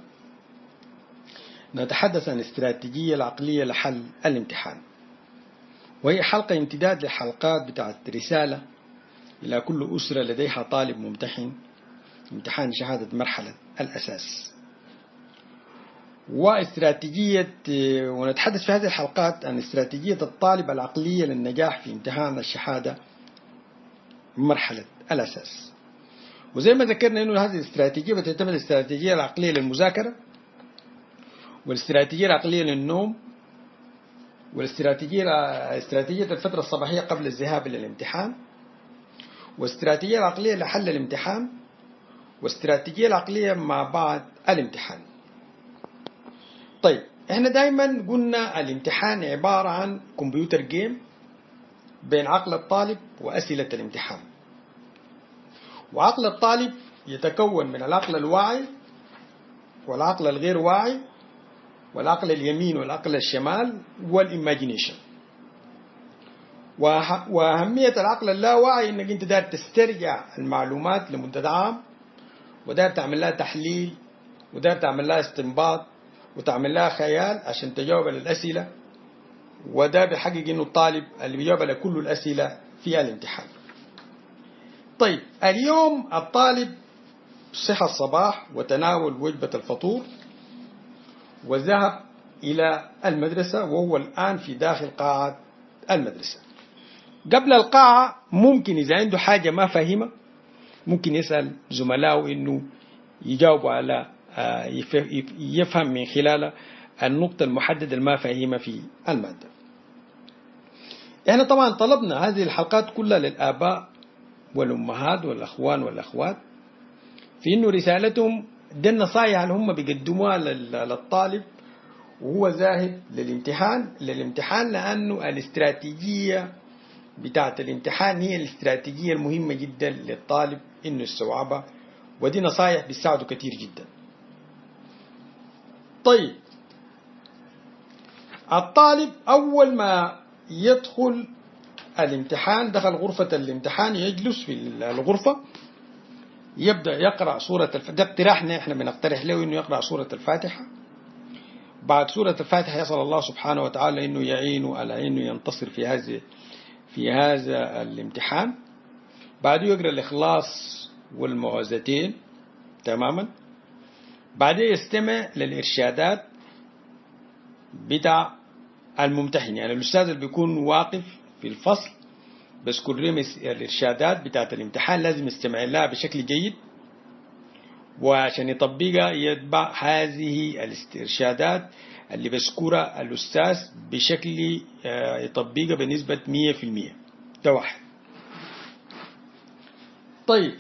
نتحدث عن الاستراتيجية العقلية لحل الامتحان، وهي حلقة امتداد لحلقات بتاعت رسالة إلى كل أسرة لديها طالب ممتحن امتحان شهادة مرحلة الأساس. ونتحدث في هذه الحلقات عن استراتيجية الطالب العقلية للنجاح في امتحان الشهادة مرحلة الأساس. وزي ما ذكرنا إنه هذه الاستراتيجية بتعتمد الاستراتيجية العقلية للمذاكرة، والاستراتيجية العقلية للنوم، والاستراتيجية الفترة الصباحية قبل الذهاب إلى الامتحان، والاستراتيجية العقلية لحل الامتحان، والاستراتيجية العقلية مع بعد الامتحان. طيب احنا دايما قلنا الامتحان عبارة عن كمبيوتر جيم بين عقل الطالب وأسئلة الامتحان، وعقل الطالب يتكون من العقل الواعي والعقل الغير واعي والعقل اليمين والعقل الشمال والإيماجينيشن. وأهمية العقل اللاواعي إنك أنت داير تسترجع المعلومات لمدة عام وداير تعمل لها تحليل وداير تعمل لها استنباط وتعمل لها خيال عشان تجاوب على الأسئلة، وده بيحقق إنه الطالب اللي بيجاوب على كل الأسئلة في الامتحان. طيب اليوم الطالب صحى الصباح وتناول وجبة الفطور وذهب إلى المدرسة، وهو الآن في داخل قاعة المدرسة. قبل القاعة ممكن إذا عنده حاجة ما فاهمة ممكن يسأل زملائه إنه يجاوبوا على يفهم من خلال النقطة المحددة الما فاهمة في المادة. احنا طبعا طلبنا هذه الحلقات كلها للآباء والأمهات والأخوان والأخوات في إنه رسالتهم دي النصائح اللي هم بيقدموها للطالب وهو ذاهب للامتحان، لأنه الاستراتيجية بتاعت الامتحان هي الاستراتيجية المهمة جدا للطالب إنه يستوعبها، ودي نصائح بيساعده كتير جدا. طيب الطالب أول ما يدخل الامتحان، دخل غرفة الامتحان، يجلس في الغرفة يبدأ يقرأ سورة الفاتحة. ده اقتراحنا، احنا بنقترح له انه يقرأ سورة الفاتحة. بعد سورة الفاتحة يسأل الله سبحانه وتعالى انه يعينه على انه ينتصر في هذا الامتحان. بعده يقرأ الإخلاص والمعوذتين تماما. بعدين يستمع للإرشادات بتاع الممتحن، يعني الأستاذ اللي بيكون واقف في الفصل بس كل الإرشادات بتاعت الامتحان لازم يستمع لها بشكل جيد، وعشان يطبقها يتبع هذه الإرشادات اللي بذكرها الأستاذ بشكل يطبقها بنسبة 100%. ده واحد. طيب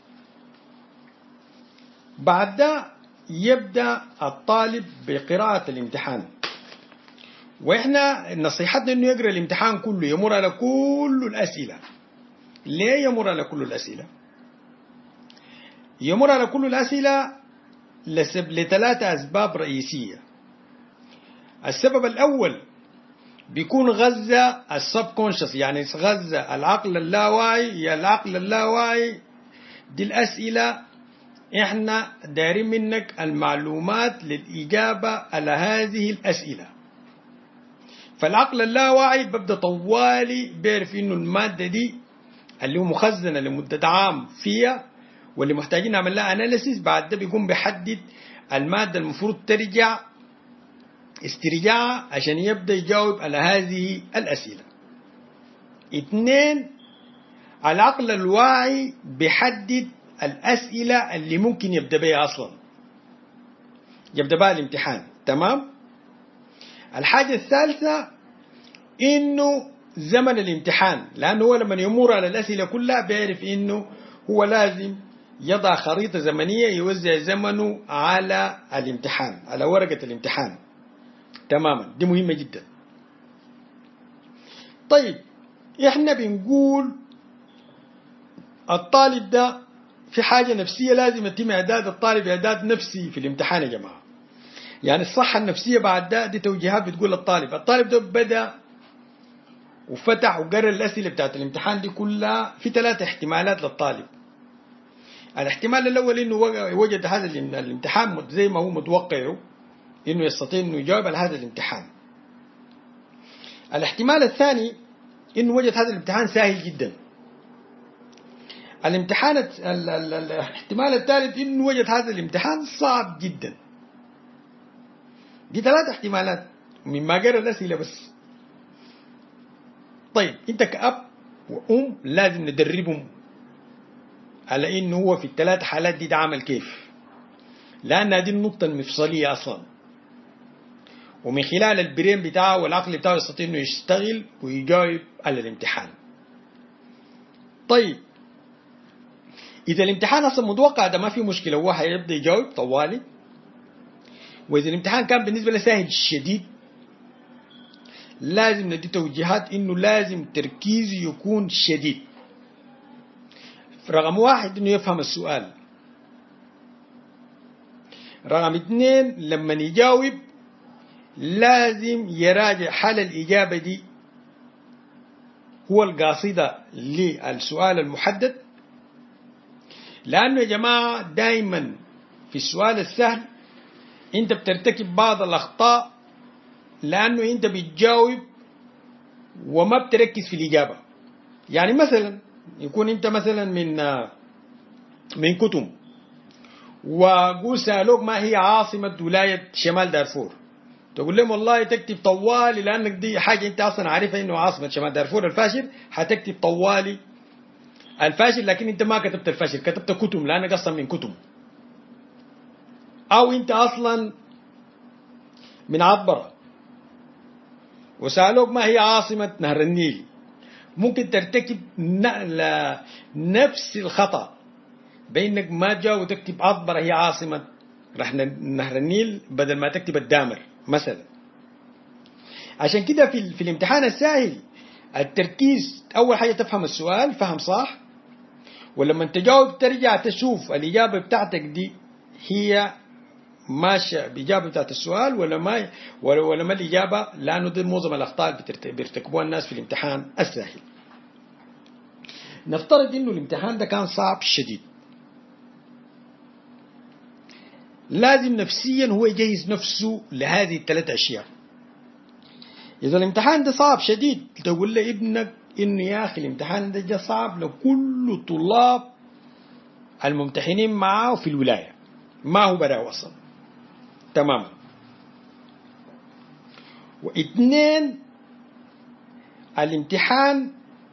بعد ده يبدأ الطالب بقراءة الامتحان، وإحنا نصيحتنا إنه يقرأ الامتحان كله، يمر على كل الأسئلة. ليه يمر على كل الأسئلة؟ يمر على كل الأسئلة لثلاثة أسباب رئيسية. السبب الأول بيكون غزة السبكونشس، يعني غزة العقل اللاواعي. يا العقل اللاواعي دي الأسئلة إحنا دايرين منك المعلومات للإجابة على هذه الأسئلة. فالعقل اللاواعي ببدأ طوالي بيعرف إنه المادة دي اللي هو مخزنة لمدة عام فيها واللي محتاجين نعمل لها أناليسيس، بعد ده بيقوم بيحدد المادة المفروض ترجع استرجاعها عشان يبدأ يجاوب على هذه الأسئلة. 2، العقل الواعي بيحدد الأسئلة اللي ممكن يبدأ بها أصلا، يبدأ بها الامتحان. تمام. الحاجة الثالثة إنه زمن الامتحان، لأنه هو لما يمر على الأسئلة كلها بيعرف إنه هو لازم يضع خريطة زمنية يوزع زمنه على الامتحان، على ورقة الامتحان. تماما، دي مهمة جدا. طيب إحنا بنقول الطالب ده في حاجة نفسية لازم يتم إعداد الطالب إعداد نفسي في الامتحان يا جماعة. يعني الصحة النفسية بعد ده دي توجيهات بتقول الطالب ده بدأ وفتح وقرر الأسئلة بتاعت الامتحان دي كلها. في 3 احتمالات للطالب. الاحتمال الأول إنه وجد هذا الامتحان زي ما هو متوقعه إنه يستطيع إنه يجاوب على هذا الامتحان. الاحتمال الثاني إنه وجد هذا الامتحان سهل جدا. الاحتمال الثالث إنه وجد هذا الامتحان صعب جدا. دي 3 احتمالات مما قرأ الأسئلة بس. طيب أنت كأب وأم لازم ندربهم على إنه هو في ال3 حالات دي عمل كيف، لأن هذه النقطة المفصلية أصلا، ومن خلال البرين بتاعه والعقل بتاعه يستطيع إنه يشتغل ويجاوب على الامتحان. طيب إذا الامتحان أصلا متوقع ده ما في مشكلة، هو هيبدأ يجاوب طوالي. وإذا الامتحان كان بالنسبة له سهل شديد لازم ندي توجيهات إنه لازم تركيزه يكون شديد. رقم 1 إنه يفهم السؤال. رقم 2 لما يجاوب لازم يراجع حل الإجابة دي هو القاصدة للسؤال المحدد. لأنه يا جماعة دائما في السؤال السهل أنت بترتكب بعض الأخطاء، لأنه أنت بتجاوب وما بتركز في الإجابة. يعني مثلا يكون أنت مثلا من كتم، وقول سألوك ما هي عاصمة ولاية شمال دارفور، تقول لهم والله تكتب طوالي، لأنك دي حاجة أنت أصلا عارفها إنه عاصمة شمال دارفور الفاشر، حتكتب طوالي الفاشر، لكن أنت ما كتبت الفاشر، كتبت كتم لأنك أصلا من كتم. أو أنت أصلا من عطبرة وسألوك ما هي عاصمة نهر النيل، ممكن ترتكب نفس الخطأ بأنك ما جاء وتكتب عطبرة هي عاصمة نهر النيل بدل ما تكتب الدامر مثلا. عشان كده في الامتحان السهل التركيز أول حاجة تفهم السؤال فهم صح، ولما تجاوب ترجع تشوف الإجابة بتاعتك دي هي ماشية بإجابة بتاعت السؤال ولا ما الإجابة، لأنه دي معظم الأخطاء بيرتكبوها الناس في الامتحان السهل. نفترض إنه الامتحان ده كان صعب شديد، لازم نفسيا هو يجهز نفسه لهذه الثلاث أشياء. إذا الامتحان ده صعب شديد تقول لابنك إنه يا أخي الامتحان ده صعب لكل طلاب الممتحنين معاه في الولاية، ما هو برا وصل تماما. واثنين، الامتحان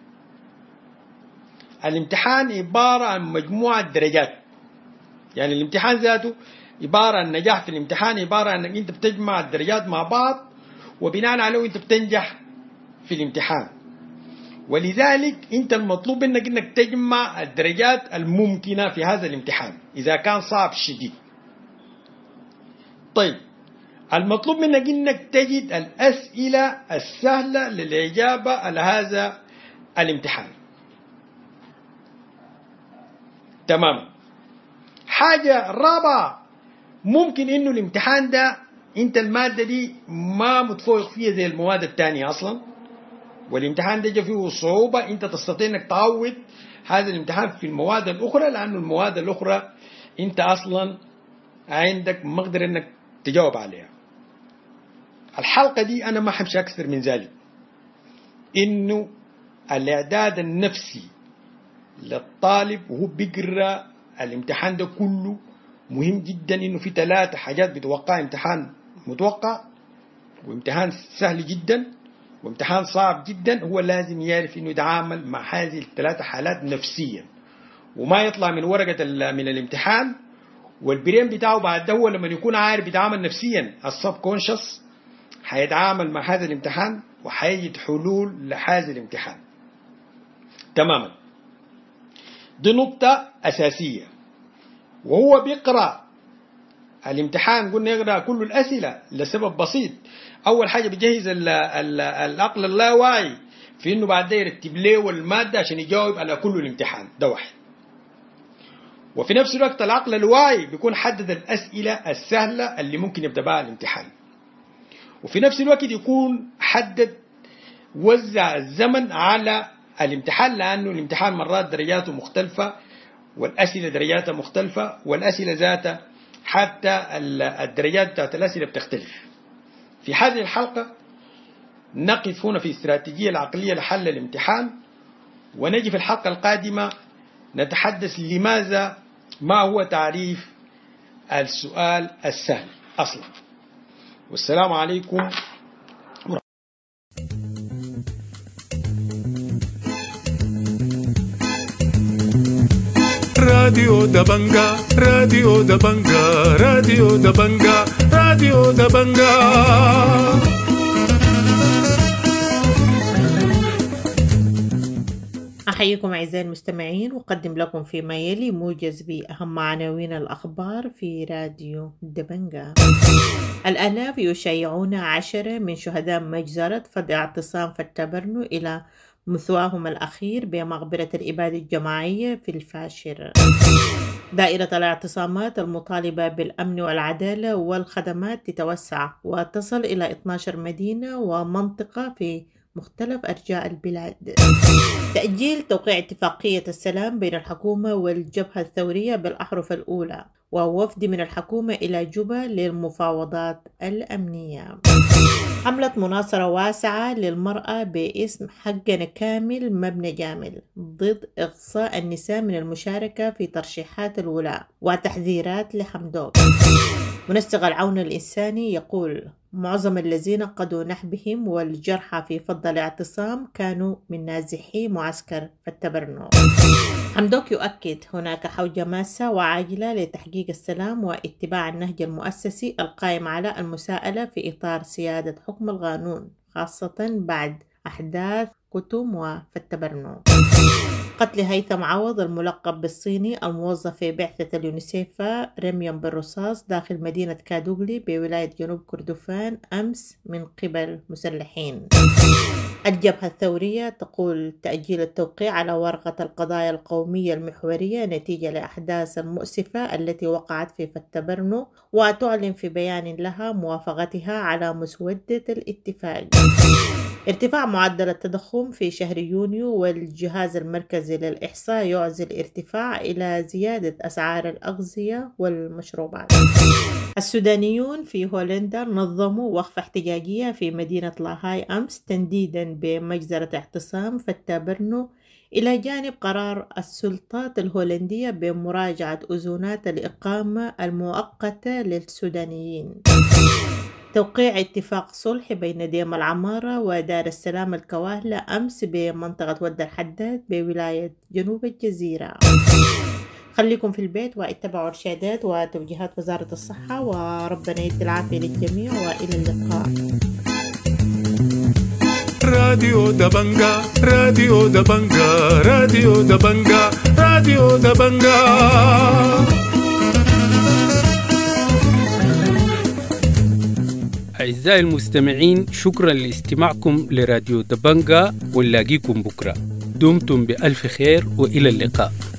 عبارة عن مجموعة درجات، يعني الامتحان ذاته عبارة عن نجاح في الامتحان عبارة عن انك انت بتجمع الدرجات مع بعض وبناء عليه انت بتنجح في الامتحان. ولذلك انت المطلوب انك تجمع الدرجات الممكنة في هذا الامتحان إذا كان صعب شديد. طيب المطلوب منك انك تجد الأسئلة السهلة للإجابة على هذا الامتحان. تمام. حاجة رابعة، ممكن انه الامتحان ده انت المادة دي ما متفوق فيها زي المواد التانية اصلا، والامتحان ده جا فيه صعوبة، انت تستطيع انك تعوض هذا الامتحان في المواد الاخرى، لانه المواد الاخرى انت اصلا عندك مقدرة انك تجاوب عليها. الحلقة دي انا ما حمشي اكثر من ذلك، انه الاعداد النفسي للطالب وهو بيقرأ الامتحان ده كله مهم جدا، انه في 3 حاجات بتوقع: امتحان متوقع، وامتحان سهل جدا، وامتحان صعب جدا. هو لازم يعرف انه يتعامل مع هذه ال3 حالات نفسيا، وما يطلع من ورقة من الامتحان والبرين بتاعه بعد ده هو لما يكون عارف يتعامل نفسيا السب كونشس حيتعامل مع هذا الامتحان وحيجد حلول لهذا الامتحان تماما. دي نقطة أساسية. وهو بيقرأ الامتحان قلنا يقرأ كل الأسئلة لسبب بسيط. أول حاجة بيجهز العقل اللاواعي في إنه بعد ده يرتب له المادة عشان يجاوب على كل الامتحان ده واحد. وفي نفس الوقت العقل الواعي بيكون حدد الأسئلة السهلة اللي ممكن يبدأ بها الامتحان، وفي نفس الوقت يكون حدد وزع الزمن على الامتحان، لأنه الامتحان مرات درجاته مختلفة والأسئلة درجاتها مختلفة، والأسئلة ذاتها حتى الدرجات بتاعت الأسئلة بتختلف. في هذه الحلقة نقف هنا في استراتيجية العقلية لحل الامتحان، ونجي في الحلقة القادمة نتحدث لماذا ما هو تعريف السؤال السهل أصلا. والسلام عليكم. راديو دبنجا راديو دبنجا راديو دبنجا راديو دبنجا. أحييكم أعزائي المستمعين، وأقدم لكم فيما يلي موجز بأهم عناوين الأخبار في راديو دبنجا. الآلاف يشيعون 10 من شهداء مجزرة فض اعتصام فتبرنو إلى مثواهم الأخير بمقبرة الإبادة الجماعية في الفاشر. دائرة الاعتصامات المطالبة بالأمن والعدالة والخدمات تتوسع وتصل إلى 12 مدينة ومنطقة في مختلف أرجاء البلاد. تأجيل توقيع اتفاقية السلام بين الحكومة والجبهة الثورية بالأحرف الأولى، ووفد من الحكومة إلى جوبا للمفاوضات الأمنية. حملة مناصرة واسعة للمرأة باسم حقنا كامل مبنى جامل ضد إقصاء النساء من المشاركة في ترشيحات الولاء، وتحذيرات لحمدوك. منسق العون الإنساني يقول: معظم الذين قضوا نحبهم والجرحى في فض الاعتصام كانوا من نازحي معسكر فتبرنو. حمدوك يؤكد: هناك حوجة ماسة وعاجلة لتحقيق السلام واتباع النهج المؤسسي القائم على المساءلة في إطار سيادة حكم القانون، خاصة بعد أحداث كتم وفتبرنو. قتل هيثم عوض الملقب بالصيني الموظف في بعثة اليونيسيف رميا بالرصاص داخل مدينة كادوغلي بولاية جنوب كردفان أمس من قبل مسلحين. الجبهة الثورية تقول تأجيل التوقيع على ورقة القضايا القومية المحورية نتيجة لأحداث المؤسفة التي وقعت في فتبرنو، وتعلن في بيان لها موافقتها على مسودة الاتفاق. ارتفاع معدل التضخم في شهر يونيو، والجهاز المركزي للإحصاء يعزل ارتفاع إلى زيادة أسعار الأغذية والمشروبات. السودانيون في هولندا نظموا وقفة احتجاجية في مدينة لاهاي أمس تنديدا بمجزرة اعتصام فتبرنو، إلى جانب قرار السلطات الهولندية بمراجعة أذونات الإقامة المؤقتة للسودانيين. توقيع اتفاق صلح بين ديم العمارة ودار السلام الكواهلة أمس بمنطقة ود الحداد بولاية جنوب الجزيرة. خليكم في البيت واتبعوا إرشادات وتوجيهات وزارة الصحة، وربنا يدي العافية للجميع، وإلى اللقاء. راديو دبنجا راديو دبنجا راديو دبنجا راديو دبنجا. أعزائي المستمعين، شكرا لاستماعكم لراديو دبنجا، ونلاقيكم بكرة. دمتم بألف خير وإلى اللقاء.